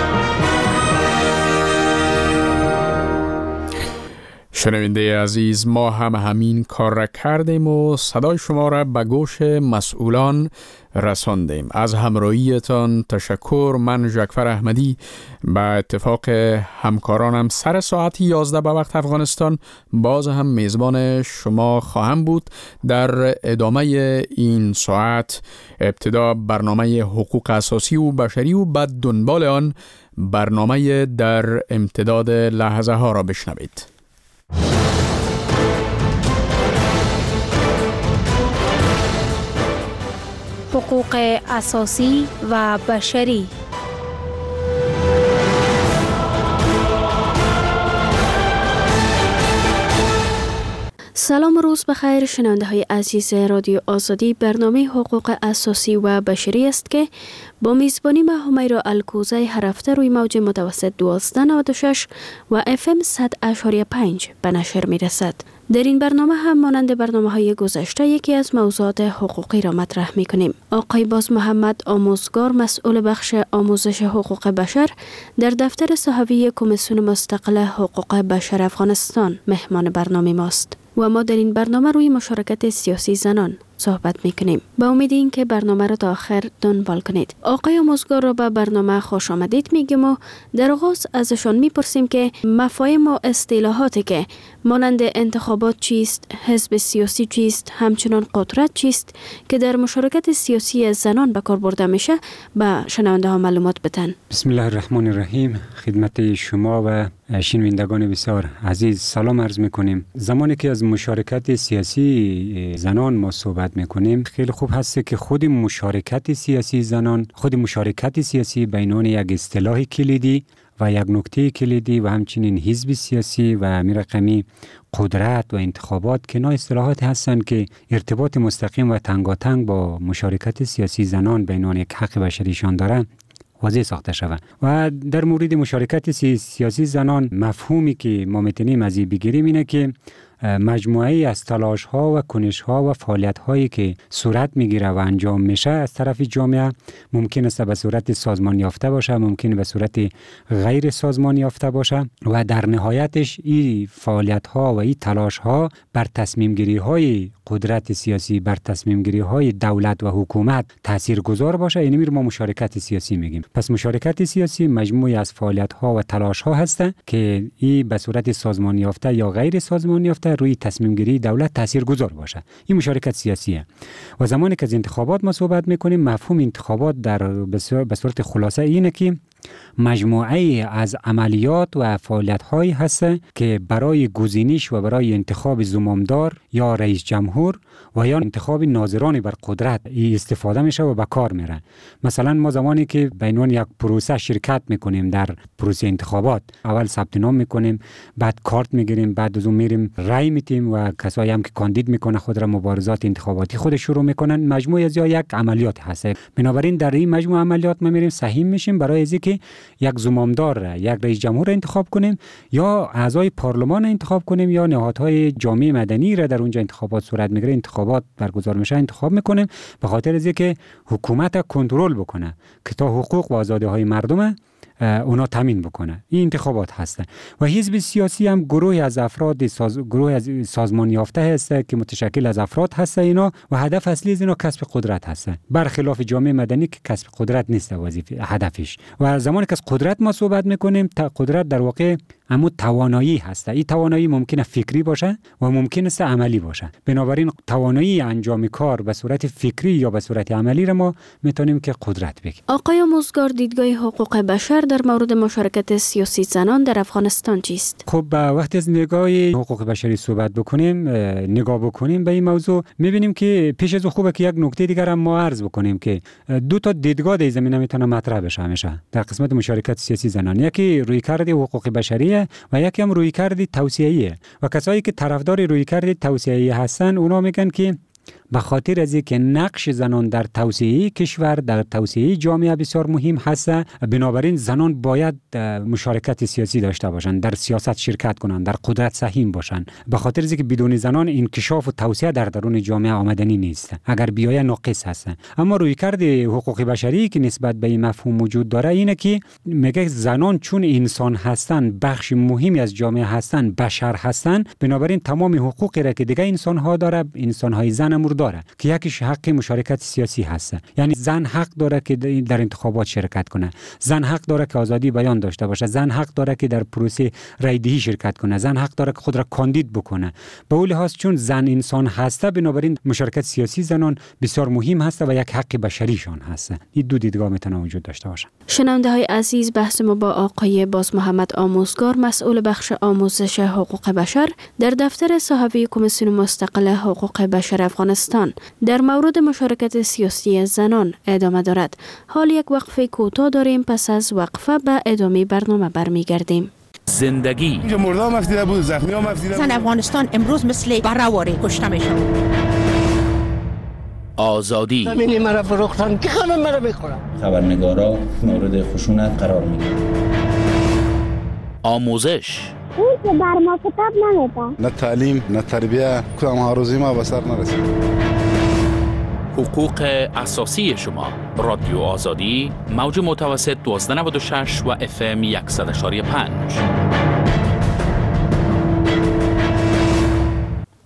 شنونده عزیز، ما هم همین کار را کردیم و صدای شما را به گوش مسئولان رساندیم. از همراهیتان تشکر. من ژکفر احمدی به اتفاق همکارانم سر ساعت 11 به وقت افغانستان باز هم میزبان شما خواهم بود. در ادامه این ساعت ابتدا برنامه حقوق اساسی و بشری و بعد دنبال آن برنامه در امتداد لحظه ها را بشنوید. حقوق اساسی و بشری. سلام و روز بخیر شنونده های عزیز رادیو آزادی. برنامه حقوق اساسی و بشری است که با میزبانی من همیرا الکوزی هر هفته روی موج متوسط 1296 و FM 100.5 به نشر می رسد. در این برنامه هم مانند برنامه‌های گذشته یکی از موضوعات حقوقی را مطرح می‌کنیم. آقای باز محمد آموزگار مسئول بخش آموزش حقوق بشر در دفتر صحوی کمیسیون مستقل حقوق بشر افغانستان مهمان برنامه ماست و ما در این برنامه روی مشارکت سیاسی زنان، صحبت میکنیم. با امید این که برنامه را تا آخر دنبال کنید. آقای آموزگار را به برنامه خوش آمدید میگیم و در آغاز ازشان میپرسیم که مفاهیم و اصطلاحاتی که مانند انتخابات چیست، حزب سیاسی چیست، همچنان قدرت چیست که در مشارکت سیاسی زنان به کار برده میشه به شنونده ها معلومات بدن. بسم الله الرحمن الرحیم. خدمت شما و شنوندگان بسیار عزیز سلام عرض میکنیم. زمانی که از مشارکت سیاسی زنان ما صحبت میکنیم خیلی خوب هست که خود مشارکت سیاسی زنان، خود مشارکت سیاسی به عنوان یک اصطلاح کلیدی و یک نکته کلیدی و همچنین حزب سیاسی و امیر رقمی قدرت و انتخابات که اینا اصطلاحات هستند که ارتباط مستقیم و تنگاتنگ با مشارکت سیاسی زنان به عنوان یک حق بشریشان دارند واضح ساخته شود. و در مورد مشارکت سیاسی زنان مفهومی که ما میتونیم از این بگیریم اینه که مجموعه از تلاش ها و کنش ها و فعالیت هایی که صورت میگیره و انجام میشه از طرف جامعه، ممکن است به صورت سازمان یافته باشه، ممکن به صورت غیر سازمان یافته باشه و در نهایتش این فعالیت ها و این تلاش ها بر تصمیم گیری های قدرت سیاسی، بر تصمیم گیری های دولت و حکومت تاثیرگذار باشه. اینی ما مشارکت سیاسی میگیم. پس مشارکت سیاسی مجموعه از فعالیت ها و تلاش ها هست که این به صورت سازمان یافته یا غیر سازمان یافته روی تصمیم گیری دولت تاثیرگذار باشه. این مشارکت سیاسیه. و زمانی که از انتخابات ما صحبت میکنیم مفهوم انتخابات در به صورت خلاصه اینه که مجموعه از عملیات و فعالیت هایی هست که برای گزینش و برای انتخاب زمامدار یا رئیس جمهور و یا انتخاب ناظران بر قدرت استفاده میشه و به کار میره. مثلا ما زمانی که به عنوان یک پروسه شرکت میکنیم در پروسه انتخابات، اول ثبت نام میکنیم، بعد کارت میگیریم، بعد از اون میریم رای میدیم و کسایی هم که کاندید میکنه خود را مبارزات انتخاباتی خود شروع میکنن. مجموعه از یک عملیات هست. بنابراین در این مجموعه عملیات ما میریم سهیم میشیم برای اینکه یک زمامدار را، یک رئیس جمهور را انتخاب کنیم یا اعضای پارلمان انتخاب کنیم یا نهادهای جامعه مدنی را در اونجا انتخابات صورت میگیره، انتخابات برگزار میشه، انتخاب میکنیم به خاطر از اینکه حکومت کنترل بکنه که تا حقوق و آزادی‌های مردم اونا تامین بکنه. این انتخابات هستن. و حزب سیاسی هم گروه از افراد گروه از سازمان یافته هست که متشکل از افراد هست اینا و هدف اصلی از اینا کسب قدرت هست، برخلاف جامعه مدنی که کسب قدرت نیست وظیفه هدفش. و زمانی که از قدرت ما صحبت میکنیم قدرت در واقع اما توانایی هست. این توانایی ممکنه فکری باشه و ممکنه است عملی باشه. بنابراین توانایی انجام کار به صورت فکری یا به صورت عملی را ما میتونیم که قدرت بگیم. آقای آموزگار، دیدگاه حقوق بشر در مورد مشارکت سیاسی زنان در افغانستان چیست؟ خب وقتی از نگاه حقوق بشری صحبت بکنیم، نگاه بکنیم به این موضوع، میبینیم که پیش از خوبه که یک نکته دیگر هم ما عرض بکنیم که دو تا دیدگاه در زمینه میتونه مطرح بشه همیشه در قسمت مشارکت سیاسی زنان. یکی رویکرد حقوق بشری و یکی هم رویکرد توسعه‌ای. و کسایی که طرفدار رویکرد توسعه‌ای هستن اونا میگن که به خاطر از اینکه نقش زنان در توسعه کشور، در توسعه جامعه بسیار مهم هست، بنابراین زنان باید مشارکت سیاسی داشته باشند، در سیاست شرکت کنند، در قدرت سهیم باشند. به خاطر از اینکه بدون زنان انکشاف و توسعه در درون جامعه آمدنی نیست، اگر بیایه ناقص هست. اما رویکرد حقوق بشری که نسبت به این مفهوم وجود داره اینه که میگه زنان چون انسان هستند، بخش مهمی از جامعه هستند، بشر هستند، بنابراین تمام حقوقی را که دیگه انسان ها داره، انسان های زن هم داره که یکیش حق مشارکت سیاسی هست. یعنی زن حق داره که در انتخابات شرکت کنه، زن حق داره که آزادی بیان داشته باشه، زن حق داره که در پروسه رای دهی شرکت کنه، زن حق داره که خود را کاندید بکنه. به اون لحاظ چون زن انسان هست، بنابراین مشارکت سیاسی زنان بسیار مهم هست و یک حق بشریشان هست. این دو دیدگاه میتونه وجود داشته باشه. شنونده های عزیز، بحث ما با آقای باز محمد آموزگار، مسئول بخش آموزش حقوق بشر در دفتر صاحبی کمیسیون مستقل حقوق بشر افغانستان در مورد مشارکت سیاسی زنان ادامه دارد. حال یک وقفه کوتاه داریم، پس از وقفه به ادامه برنامه برمیگردیم. زندگی اینجا مرده هم افدیده بود، زخمی هم افدیده بود. زن افغانستان امروز مثل بره‌واره کشته میشن. آزادی زمینی مرا فروختن که خانم مرا بخورم. خبرنگارا مورد خشونت قرار میگیرن. آموزش اون که بر ما کتاب نمیده، نه تعلیم نه تربیه، کدام هاروزی ما به سر نرسید. حقوق اساسی شما. رادیو آزادی، موج متوسط 1296 و FM 100.5.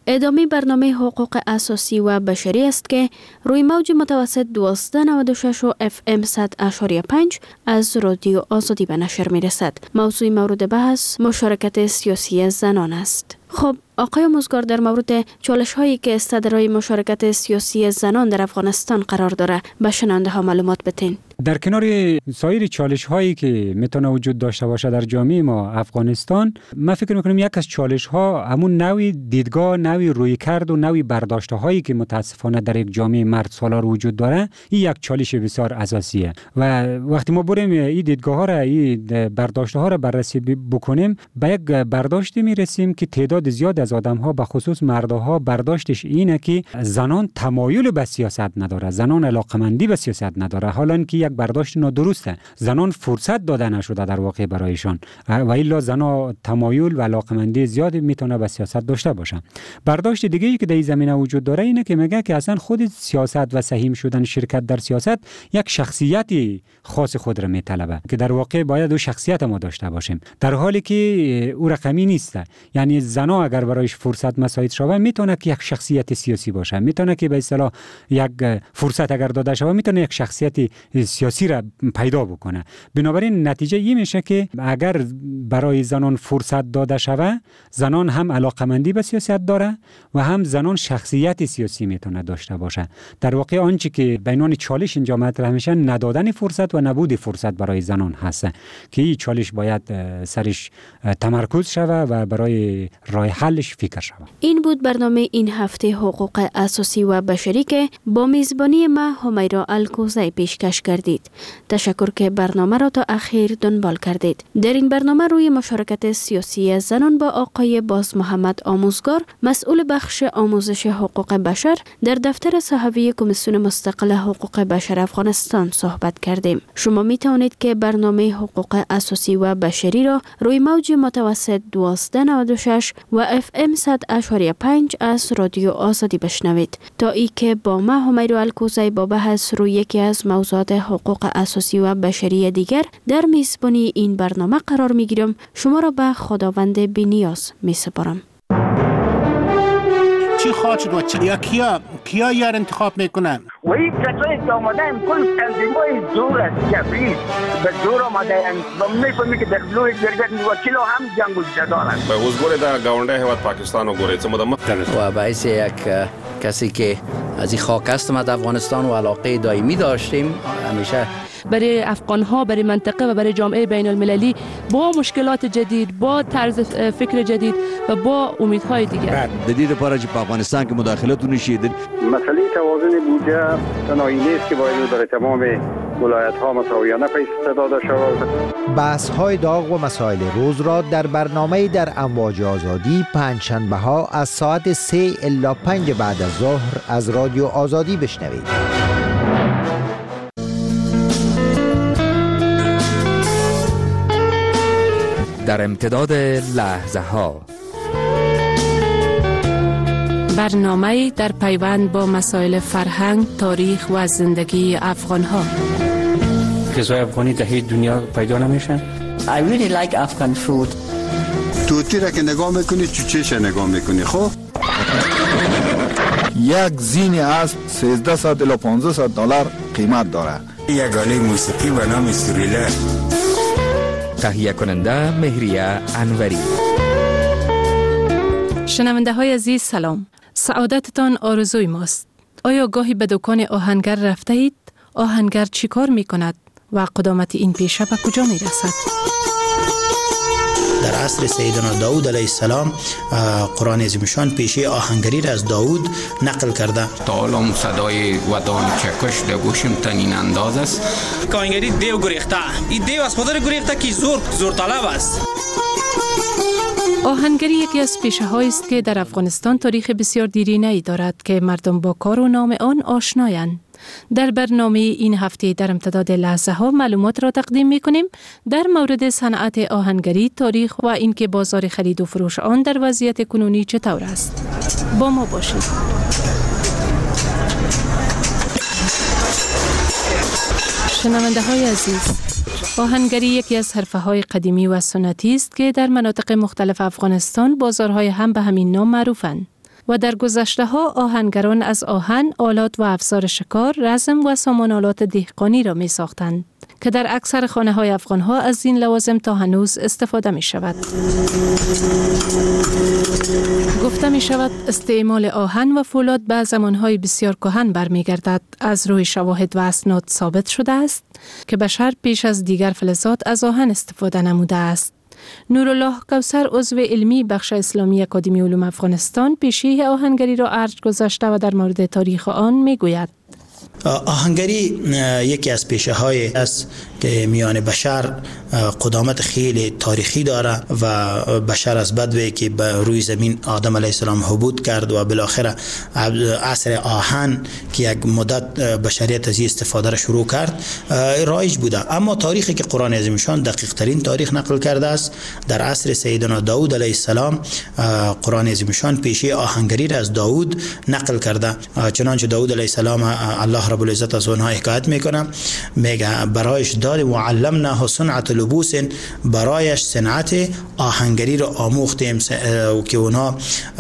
ادامه برنامه حقوق اساسی و بشری است که روی موج متوسط 1296 و FM 100.5 از رادیو آزادی به نشر می رسد. موضوع مورد بحث مشارکت سیاسی زنان است. خب آقای آموزگار، در مورد چالش هایی که استدرای مشارکت سیاسی زنان در افغانستان قرار داره به شنونده ها معلومات بتین. در کنار سایر چالش هایی که میتونه وجود داشته باشه در جامعه ما افغانستان، من فکر میکنم یک از چالش ها همون نوعی دیدگاه، نوعی رویکرد و نوعی برداشته هایی که متاسفانه در یک جامعه مرد سالار وجود داره، این یک چالش بسیار اساسیه و وقتی ما بریم این دیدگاه ها را، این برداشته ها را بررسی بکنیم، به یک برداشتی میرسیم که تعداد زیاد از آدم ها، به خصوص مردها، برداشتش اینه که زنان تمایل به سیاست نداره، زنان علاقمندی به سیاست نداره، حالا که یک برداشت نادرسته. زنان فرصت داده نشده در واقع برایشان و الا زنان تمایل و علاقمندی زیاد میتونه به سیاست داشته باشه. برداشت دیگه ای که در این زمینه وجود داره اینه که میگه که اصلا خود سیاست و سهیم شدن شرکت در سیاست یک شخصیتی خاص خود را میطلبه که در واقع باید او شخصیت ما داشته باشیم، در حالی که او رقمی نیست. یعنی زنا اگر برایش فرصت مساعد شوه میتونه که یک شخصیت سیاسی باشه، میتونه که به اصطلاح یک فرصت اگر داده شوه میتونه یک شخصیت سیاسی را پیدا بکنه. بنابراین نتیجه این میشه که اگر برای زنان فرصت داده شوه، زنان هم علاقمندی به سیاست داره و هم زنان شخصیت سیاسی میتونه داشته باشه. در واقع آنچه که بینان چالش اینجا مطرح میشه ندادن فرصت و نبود فرصت برای زنان هست که این چالش باید سرش تمرکز شوه و برای راه حلش فکر شوه. این بود برنامه این هفته حقوق اساسی و بشری که با میزبانی ما همیرا الکوزی پیشکش کردید. تشکر که برنامه را تا اخیر دنبال کردید. در این برنامه روی مشارکت سیاسی زنان با آقای باز محمد آموزگار، مسئول بخش آموزش حقوق بشر در دفتر صحوی کمیسیون مستقل حقوق بشر افغانستان صحبت کردیم. شما می توانید که برنامه حقوق اساسی و بشری را روی موج متوسط 1296 و FM 100.5 از رادیو آزادی بشنوید. تا ای که با ما همیرا الکوزی با بحث روی یکی از موضوعات حقوق اساسی و بشری دیگر در میزبانی این برنامه قرار می گیرم، شما را به خداوند بی‌نیاز می سپارم. چی خواهد شد و کیا یار انتخاب میکنن؟ و این کسایی که آمده هم کل تنظیمای زور است، جبری به زور آمده هم و میفهمی که در لوی جرگت وکیل هم جنگ و جدال است. به وزگوری در گاونده هواد پاکستان و گوری چه مدام و باعث یک کسی که از این خاک هستم از افغانستان و علاقه دائمی داشتیم همیشه برای افغان‌ها، برای منطقه و برای جامعه بین المللی با مشکلات جدید، با طرز فکر جدید و با امیدهای دیگر. جدید پاره که افغانستان که مداخلت نشید. مسئله توازن بودجه تنهایی نیست که باید در تمام ولایت‌ها مساویانه پیش داده شود. بحث‌های داغ و مسائل روز را در برنامه در امواج آزادی پنجشنبه‌ها از ساعت 3 الی 5 بعد از ظهر از رادیو آزادی بشنوید. در امتداد لحظه ها، برنامه در پیوند با مسائل فرهنگ، تاریخ و زندگی افغان ها. غذای افغانی در هیچ دنیا پیدا نمیشن. I really like Afghan food. توتی را که نگاه میکنی چوچهش نگاه میکنی. خب یک زین اسب 1300 الی 1500 دلار قیمت داره. یک آله موسیقی به نام سوریله. تهیه کننده مهریه انوری. شنونده های عزیز سلام. سعادتتان آرزوی ماست. آیا گاهی به دکان آهنگر رفته اید؟ آهنگر چی کار می کند و قدامت این پیشه به کجا می رسد؟ در عصر سیدنا داود علیه السلام قرآن عظیمشان پیشه آهنگری را از داود نقل کرده. تا حالا صدای ودان چکش در گوشم تنین انداز است. آهنگری دیو گریخته. این دیو از خود گریخته که زور طلب است. آهنگری یکی از پیشه هایی است که در افغانستان تاریخ بسیار دیرینه‌ای دارد که مردم با کار و نام آن آشنایند. در برنامه این هفته در امتداد لحظه ها معلومات را تقدیم می کنیم در مورد صنعت آهنگری، تاریخ و اینکه بازار خرید و فروش آن در وضعیت کنونی چطور است. با ما باشید. شنونده های عزیز، آهنگری یکی از حرفه‌های قدیمی و سنتی است که در مناطق مختلف افغانستان بازارهای هم به همین نام معروفند. و در گذشته ها آهنگران از آهن، آلات و افزار شکار، رزم و سامانالات دهقانی را می ساختند که در اکثر خانه های افغان ها از این لوازم تا هنوز استفاده می شود. گفته می شود استعمال آهن و فولاد به زمانهای بسیار کهن برمیگردد. از روی شواهد و اسناد ثابت شده است که بشر پیش از دیگر فلزات از آهن استفاده نموده است. نورالله کوثر، عضو علمی بخش اسلامی اکادمی علوم افغانستان، پیشی آهنگری را ارج گذاشته و در مورد تاریخ آن می گوید. آهنگری یکی از پیشه های است که میان بشر قدامت خیلی تاریخی داره و بشر از بدوی که به روی زمین آدم علیه السلام حبود کرد و بالاخره عصر آهن که یک مدت بشریت از این استفاده را شروع کرد رایج بوده. اما تاریخی که قرآن عظیمشان دقیق ترین تاریخ نقل کرده است در عصر سیدنا داود علیه السلام. قرآن عظیمشان پیشه آهنگری را از داود نقل کرده. چنانچه داود علیه السلام الله رب العزت از اونها حکایت میکنه، میگه برایش دادیم و علمناه صنعت لبوس، برایش صنعت آهنگری رو آموختیم که اونها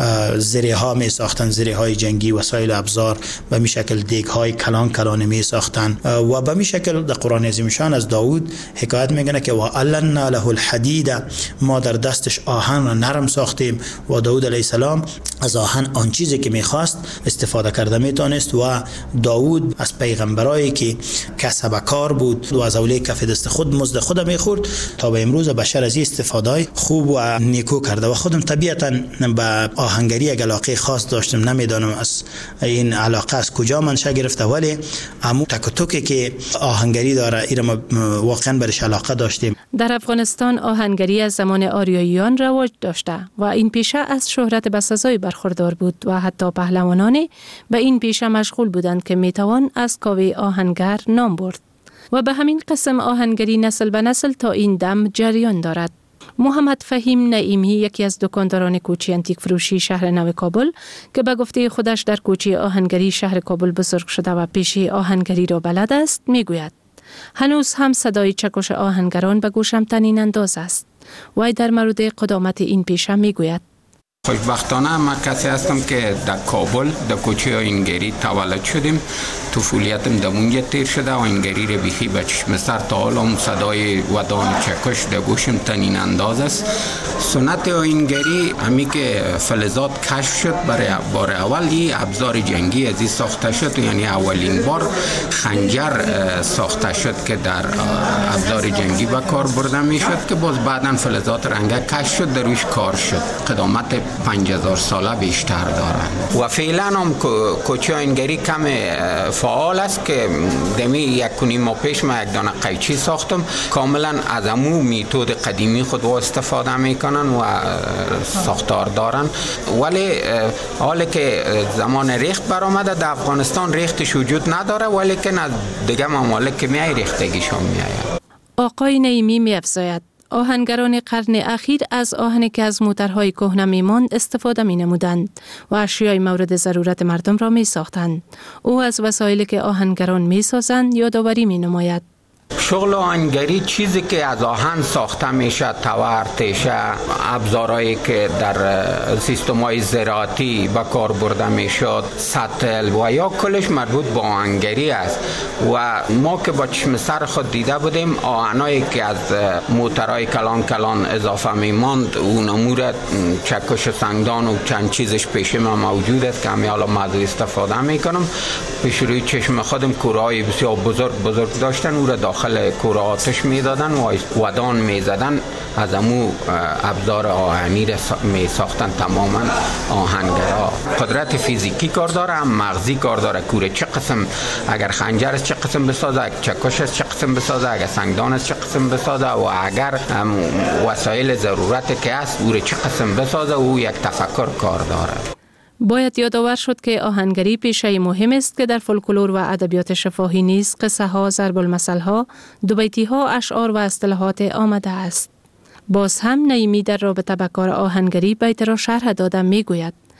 زره ها می ساختن، زره های جنگی، وسایل ابزار، به می شکل دیگ های کلان کلان می ساختن و به می شکل در قرآن عظیمشان از داود حکایت میکنه که و علنا له الحدید، ما در دستش آهن را نرم ساختیم و داود علیه السلام از آهن آن چیزی که میخواست استفاده کرده میتونست و داود از پیغمبرایی که کسب کار بود و از اولیه کف دست خود مزد خود میخورد تا به امروز بشر از این استفاده خوب و نیکو کرده و خودم طبیعتا به آهنگری یک علاقه خاص داشتم. نمیدانم از این علاقه از کجا منشأ گرفته، ولی همون تک و توکی که آهنگری داره ایرم واقعا برش علاقه داشتیم. در افغانستان آهنگری از زمان آریاییان رواج داشته و این پیشه از شهرت بسزایی برخوردار بود و حتی پهلوانانی به این پیشه مشغول بودند که میتوان از کاوه آهنگر نام برد و به همین قسم آهنگری نسل به نسل تا این دم جریان دارد. محمد فهیم نعیمی، یکی از دکانداران کوچه انتیک فروشی شهر نو کابل که به گفته خودش در کوچه آهنگری شهر کابل بزرگ شده و پیشه آهنگری را بلد است، میگوید هنوز هم صدای چکش آهنگران به گوشم طنین انداز است. وی در مورد قدامت این پیشه میگوید خوشبختانه من کسی هستم که در کابل در کوچه آهنگری تولد شدیم. طفولیتم در اونجا تیر شده. آهنگری رو بیخی به چشم سر تا حالا صدای ودان چکش در گوشم طنین انداز است. سنت آهنگری همی که فلزات کشف شد برای بار اول این ابزار جنگی از این ساخته شد، یعنی اولین بار خنجر ساخته شد که در ابزار جنگی به کار برده می شد که باز بعداً فلزات رنگه کشف شد، در روش کار شد. قدامت 5000 ساله بیشتر دارن و فعلا هم کوچه آهنگری کم فعال است که دمی یک ماه پیش ما یک دانه قیچی ساختم. کاملا از امو میتود قدیمی خود و استفاده میکنن و ساختار دارن، ولی حالی که زمان ریخت برآمده در افغانستان ریختش وجود نداره، ولی که از دیگه ممالک که میای ریختگیشون میآید. آقای نعیمی می‌افزاید آهنگران قرن اخیر از آهنی که از موترهای کهنه میماند استفاده می نمودند و اشیای مورد ضرورت مردم را می ساختند. او از وسایلی که آهنگران می سازند یادآوری می نماید. شغل آهنگری چیزی که از آهن ساخته میشه، تور، تیشه، ابزارهایی که در سیستم‌های زراعتی به کار برده میشد، سطل و یا کلش مربوط به آهنگری است. و ما که با چشم سر خود دیده بودیم آهنایی که از موترهای کلان کلان اضافه میماند، اون امور چکش سنگدان و چند چیزش پیش ما موجود است که همی حالا مزه استفاده میکنم. پیش روی چشم خودم کورهای بسیار بزرگ داشتن، او را داخل کوره آتش میدادن و ودان میزدن، از امو ابزار آهنی را می ساختن. تماما آهنگرها قدرت فیزیکی کار داره، هم مغزی کار داره. کوره چه قسم، اگر خنجر است چه قسم بسازه، اگر چکش است چه قسم بسازه، اگر سنگدان است چه قسم بسازه و اگر وسایل ضرورت که است او را چه قسم بسازه. او یک تفکر کار داره. باید یادآور شد که آهنگری پیشه مهم است که در فولکلور و ادبیات شفاهی نیز قصه ها، ضرب المثل ها، دوبیتی ها، اشعار و اصطلاحات آمده است. باز هم نعیمی در رابطه با کار آهنگری بیت را شرح داده میگوید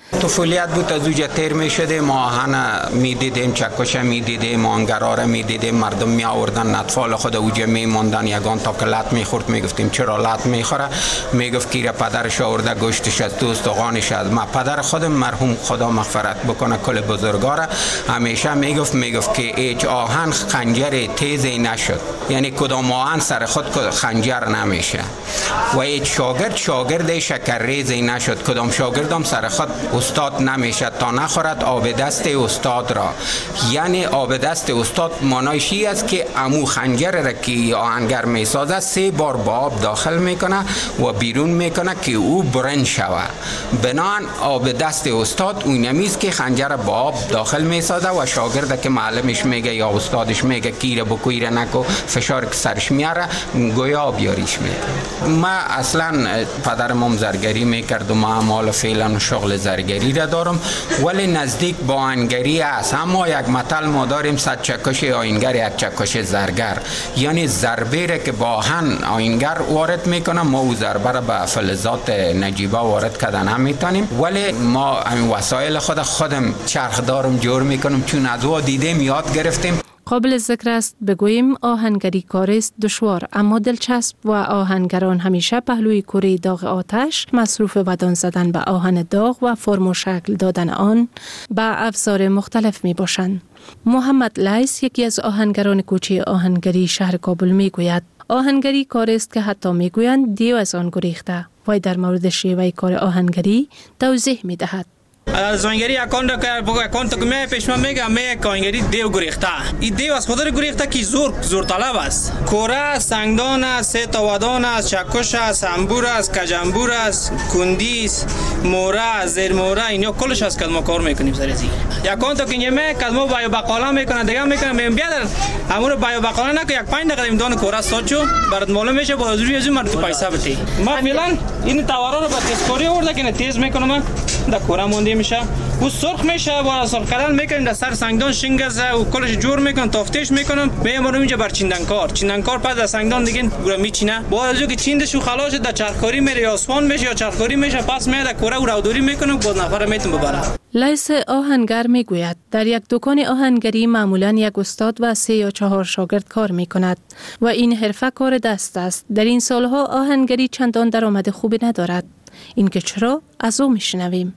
طفولیت بود از اوجه تیر می شدیم، آهن می دیدیم، چکش می دیدیم، آهنگراره می دیدیم، مردم می آوردن اطفال خود اوجه می موندن، یگان تا که لط می خورد می گفتیم چرا لط می خوره؟ می گفت کیره پدرش آورده گوشتش از تو استخوانش از ما. پدر خودم مرحوم خدا مغفرت بکنه کل بزرگاره همیشه می گفت که هیچ آهن خنجر تیزی نشد، یعنی کدام آهن سر خود خنجر نمیشه و هیچ شاگرد شکرریزی نشد، کدام شاگردم سر خود استاد نمیشه تا نخورد آب دست استاد را. یعنی آب دست استاد معنایش این است که امو خنجر را که آهنگر میسازه 3 بار با آب داخل میکنه و بیرون میکنه که او برنج شوه. بنان آب دست استاد اونمیست که خنجر با آب داخل میسازه و شاگرد که معلمش میگه یا استادش میگه کیره بکو ایره نکو فشار که سرش میاره گویا بیاریش میکنه. ما اصلا پدرم زرگری میکرد و ما مال فعلا شغل زرگری را دارم، ولی نزدیک با آهنگری است. اما یک مثل ما داریم 100 چکش آهنگر 1 چکش زرگر، یعنی ضربه را که با آهن آهنگر وارد میکنه ما او ضربه را به فلزات نجیبه وارد کردن نمیتونیم، ولی ما همین وسایل خودم چرخ دارم جور میکنم چون از او دیدیم یاد گرفتیم. قابل ذکر است بگوییم آهنگری کاری است دشوار اما دلچسب و آهنگران همیشه پهلوی کره داغ آتش مصروف ودان زدن به آهن داغ و فرم و شکل دادن آن به افزار مختلف می باشند. محمد لیث یکی از آهنگران کوچه آهنگری شهر کابل می گوید آهنگری کاری است که حتی می گویند دیو از آن گریخته. وی در مورد شیوه کار آهنگری توضیح می دهد. زنگری اکانت که می پیشما میگم می آهنگری دیو گریخته. این دیو از خود گریخته که زور طلب است. کوره، سنگدان است، 3 تا ودان است، چکش است، انبور است، کجنبور است، کندی است، موره، زیر موره، اینا کلش است که ما کار میکنیم سر ازی. اکانت که می کدمو بایو بقالا میکنه دیگه میکنه میگم بیا در امور بایو بقالا نکو 1-5 دقیقه امدان کوره ساچو برات معلوم میشه با ضروری از مرد پیسه بده. ما فعلا این توارا رو با تسکوری آورده که تیز میکنم در کوره مونده میشه و سرخ میشه و سرخ کردن میکنیم در سر سنگدان شنگزه و کلش جور میکنم تافتیش میکنم میامونم اینجا بر چیندنکار پس در سنگدان دیگه گوره میچینه با از که چیندش و خلاص در چرخکاری میره یا اسوان میشه یا چرخکاری میشه پس میاد کوره و رودوری میکنم باز نفر میتون ببره. لیث آهنگر میگوید در یک دکان آهنگری معمولا یک استاد و 3 یا 4 شاگرد کار میکند و این حرفه کار دست است. در این سالها آهنگری چندان درآمد خوبی ندارد. این که چرا از او میشنویم.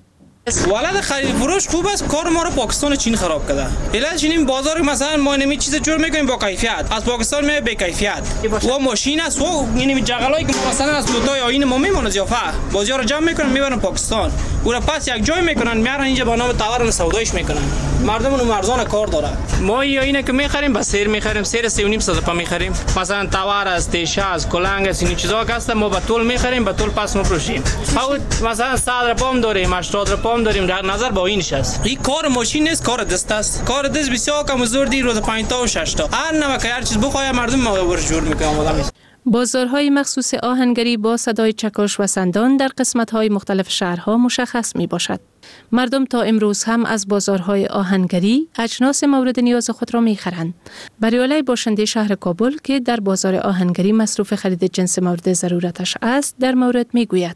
ولد خرید فروش خوب است، کار ما رو پاکستان چین خراب کرده. الان چین بازار مثلا ما نمی چیز جور میکنیم با کیفیت، از پاکستان می به کیفیت و ماشین است و یعنی جغلایی که مثلا از لوتای آیین ما میمونه زیافه بازار رو جمع میکنن میبرن پاکستان او را پس یک جای میکنن میارن اینجا با نام تاورن سودایش میکنن. مردم اون مرزان کار داره. ما اینه که میخریم با سیر میخریم، سیر 3.5 میخریم. مثلا تاور است، تیشه است، کلنگ است، این چیزا هست ما با طول میخریم با طول پس میفروشیم. او مثلا 100 روپام داریم 80 روپام داریم در نظر با اینش است. این کار ماشین نیست، کار دست است. کار دست بسیار کم زور دی روز 5 تا و 6 تا هر نمک هر چیز بخواد مردم ما جور میکنن. بازارهای مخصوص آهنگری با صدای چکش و سندان در قسمت‌های مختلف شهرها مشخص می‌باشد. مردم تا امروز هم از بازارهای آهنگری اجناس مورد نیاز خود را می‌خرند. بریالای باشنده شهر کابل که در بازار آهنگری مصروف خرید جنس مورد ضرورتش است در مورد می‌گوید.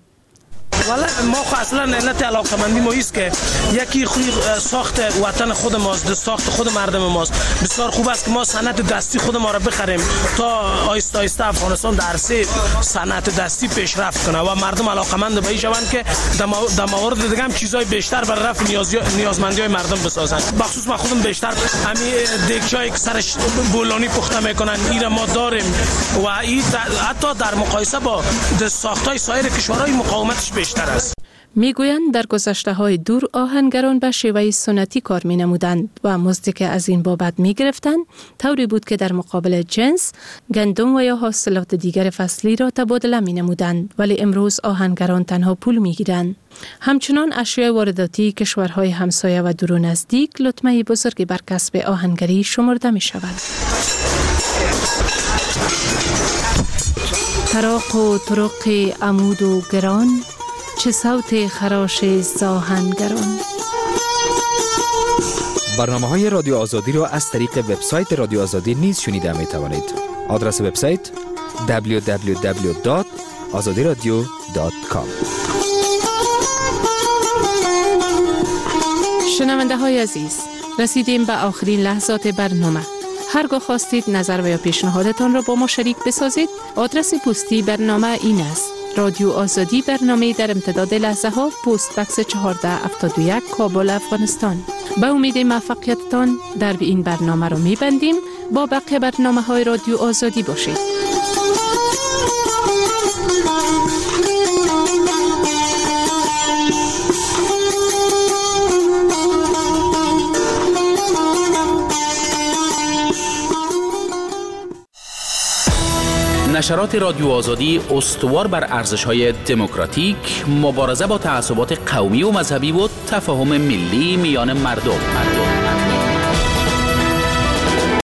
والا ما خو اصلا علت علاقمندی ما است که یکی خوی ساخت وطن خود ماست، ساخت خود مردم ماست. بسیار خوب است که ما صنعت دستی خود ما را بخریم تا آیسته آیسته افغانستان در سه صنعت دستی پیشرفت کنه و مردم علاقمند به این شوند که در موارد دیگه هم چیزای بیشتر برای رفع نیازمندی‌های مردم بسازن. بخصوص ما خودم بیشتر همین دیگچایی که سرش بولانی پخته میکنن این ما داریم و این حتی در مقایسه با ساختای سایر کشورهای مقاومتش بیشتر است. میگویند در گذشته‌های دور آهنگران به شیوه سنتی کار می‌نمودند و مزدی که از این بابت می‌گرفتند طوری بود که در مقابل جنس، گندم و یا حاصلات دیگر فصلی را تبادله می‌نمودند، ولی امروز آهنگران تنها پول می‌گیرند. همچنان اشیاء وارداتی کشورهای همسایه و دور و نزدیک لطمه بزرگی بر کسب آهنگری شمرده می‌شود. طراق و طرق عمود و گران، چه صوت خراش زاهنگران. برنامه‌های رادیو آزادی را از طریق وبسایت رادیو آزادی نیز شنیده می توانید. آدرس وبسایت www.azadiradio.com شنونده های عزیز، رسیدیم به آخرین لحظات برنامه. هرگاه خواستید نظر و یا پیشنهادتان را با ما شریک بسازید، آدرس پستی برنامه این است: رادیو آزادی، برنامه در امتداد لحظه ها، پست بکس 1471 کابل، افغانستان. به امید موفقیتتان در این برنامه را می‌بندیم. با بقیه برنامه های رادیو آزادی باشید. نشرات رادیو آزادی استوار بر ارزش‌های دموکراتیک، مبارزه با تعصبات قومی و مذهبی و تفاهم ملی میان مردم.